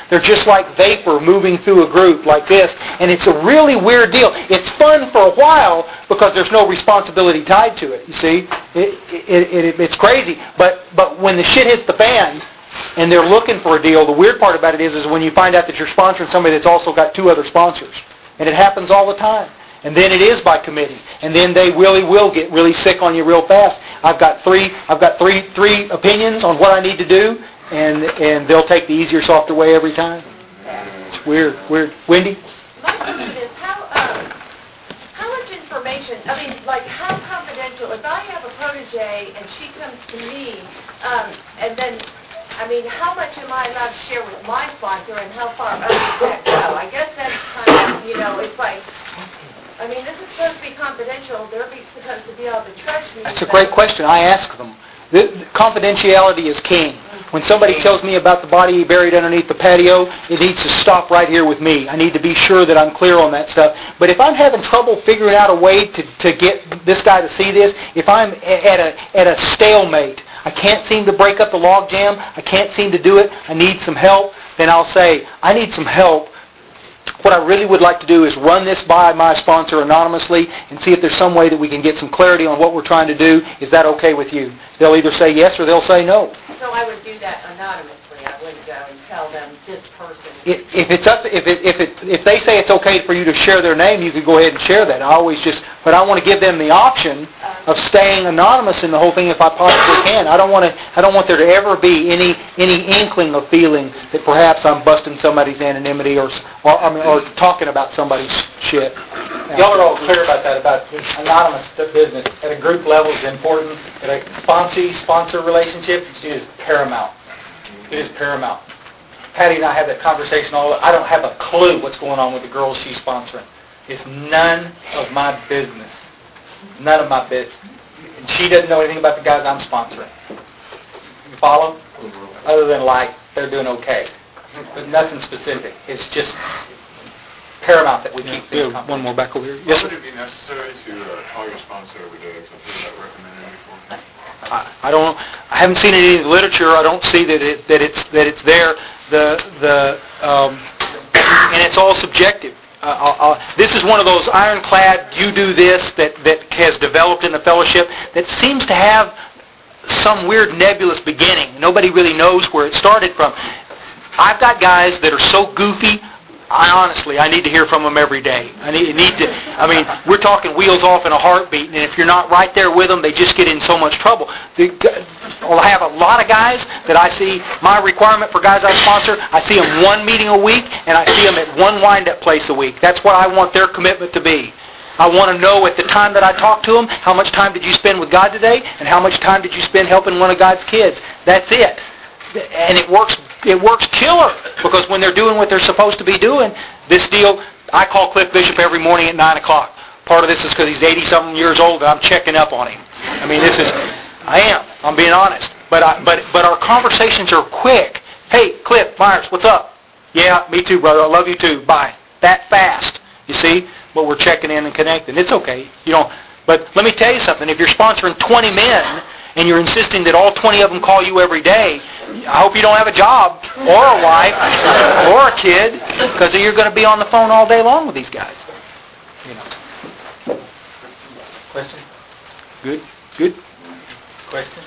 They're just like vapor moving through a group like this, and it's a really weird deal. It's fun for a while because there's no responsibility tied to it, you see? It, it, it, it's crazy, but, but when the shit hits the fan, and they're looking for a deal, the weird part about it is, is when you find out that you're sponsoring somebody that's also got two other sponsors. And it happens all the time. And then it is by committee. And then they really will get really sick on you real fast. I've got three I've got three three opinions on what I need to do, and and they'll take the easier, softer way every time. It's weird, weird. Wendy? My question is, how, um, how much information, I mean, like, how confidential, if I have a protege and she comes to me, um, and then, I mean, how much am I allowed to share with my sponsor, and how far up does that go? I guess that's kind of, you know, it's like, I mean, this is supposed to be confidential. They're be- supposed to be able to trust me. That's a great question. I ask them. The, the confidentiality is king. When somebody tells me about the body buried underneath the patio, it needs to stop right here with me. I need to be sure that I'm clear on that stuff. But if I'm having trouble figuring out a way to, to get this guy to see this, if I'm at a at a stalemate, I can't seem to break up the log jam, I can't seem to do it, I need some help, then I'll say, I need some help. What I really would like to do is run this by my sponsor anonymously and see if there's some way that we can get some clarity on what we're trying to do. Is that okay with you? They'll either say yes or they'll say no. So I would do that anonymously. I wouldn't go and tell them this person. If, if it's up, to, if it, if it, if they say it's okay for you to share their name, you could go ahead and share that. I always just, but I want to give them the option of staying anonymous in the whole thing if I possibly can. I don't want to, I don't want there to ever be any any inkling of feeling that perhaps I'm busting somebody's anonymity or or, I mean, or talking about somebody's shit. Y'all are all clear about that, about anonymous business at a group level is important. At a sponsee-sponsor relationship, it is paramount. It is paramount. Patty and I have that conversation all. I don't have a clue what's going on with the girls she's sponsoring. It's none of my business. None of my business. She doesn't know anything about the guys I'm sponsoring. You follow? Other than like they're doing okay, but nothing specific. It's just paramount that we keep things confidential. One more back over here. Yes, sir. Would it be necessary to uh, call your sponsor every day? Because I've heard that recommended before. I, I don't. I haven't seen any literature. I don't see that it that it's that it's there. The the um, and it's all subjective. Uh, uh, uh, this is one of those ironclad, you do this, that, that has developed in the fellowship that seems to have some weird nebulous beginning. Nobody really knows where it started from. I've got guys that are so goofy, I honestly, I need to hear from them every day. I need, need to, I mean, we're talking wheels off in a heartbeat, and if you're not right there with them, they just get in so much trouble. The, I have a lot of guys that I see, my requirement for guys I sponsor, I see them one meeting a week, and I see them at one wind-up place a week. That's what I want their commitment to be. I want to know at the time that I talk to them, how much time did you spend with God today, and how much time did you spend helping one of God's kids. That's it. And it works it works killer, because when they're doing what they're supposed to be doing, this deal, I call Cliff Bishop every morning at nine o'clock. Part of this is because he's eighty-something years old, and I'm checking up on him. I mean, this is, I am. I'm being honest. But I, but but our conversations are quick. Hey, Cliff Myers, what's up? Yeah, me too, brother. I love you too. Bye. That fast. You see? But we're checking in and connecting. It's okay. You know. But let me tell you something. If you're sponsoring twenty men, and you're insisting that all twenty of them call you every day, I hope you don't have a job or a wife or a kid, because you're going to be on the phone all day long with these guys. You know. Question? Good? Good? Question?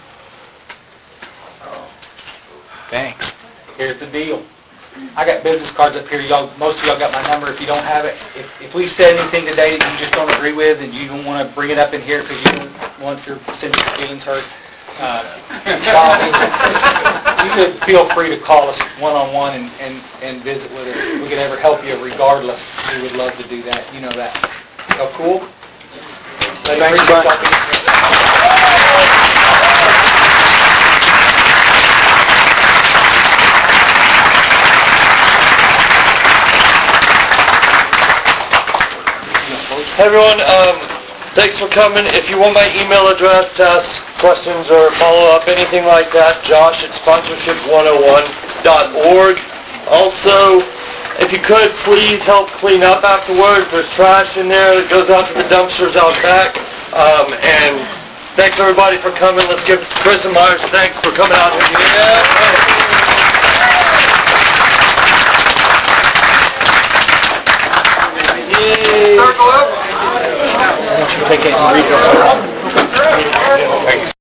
Thanks. Here's the deal. I got business cards up here. Y'all, most of y'all got my number. If you don't have it, if, if we said anything today that you just don't agree with and you don't want to bring it up in here because you don't want your sensitive feelings hurt, uh, you could feel free to call us one-on-one and, and, and visit with us. If we could ever help you regardless, we would love to do that. You know that. So cool? Thanks, Hey everyone, um, thanks for coming. If you want my email address to ask questions or follow up, anything like that, Josh at sponsorship one oh one dot org. Also, if you could, please help clean up afterwards. There's trash in there that goes out to the dumpsters out back. Um, and thanks everybody for coming. Let's give Chris and Myers thanks for coming out here. Yeah. Circle up. I want you to take that and read it.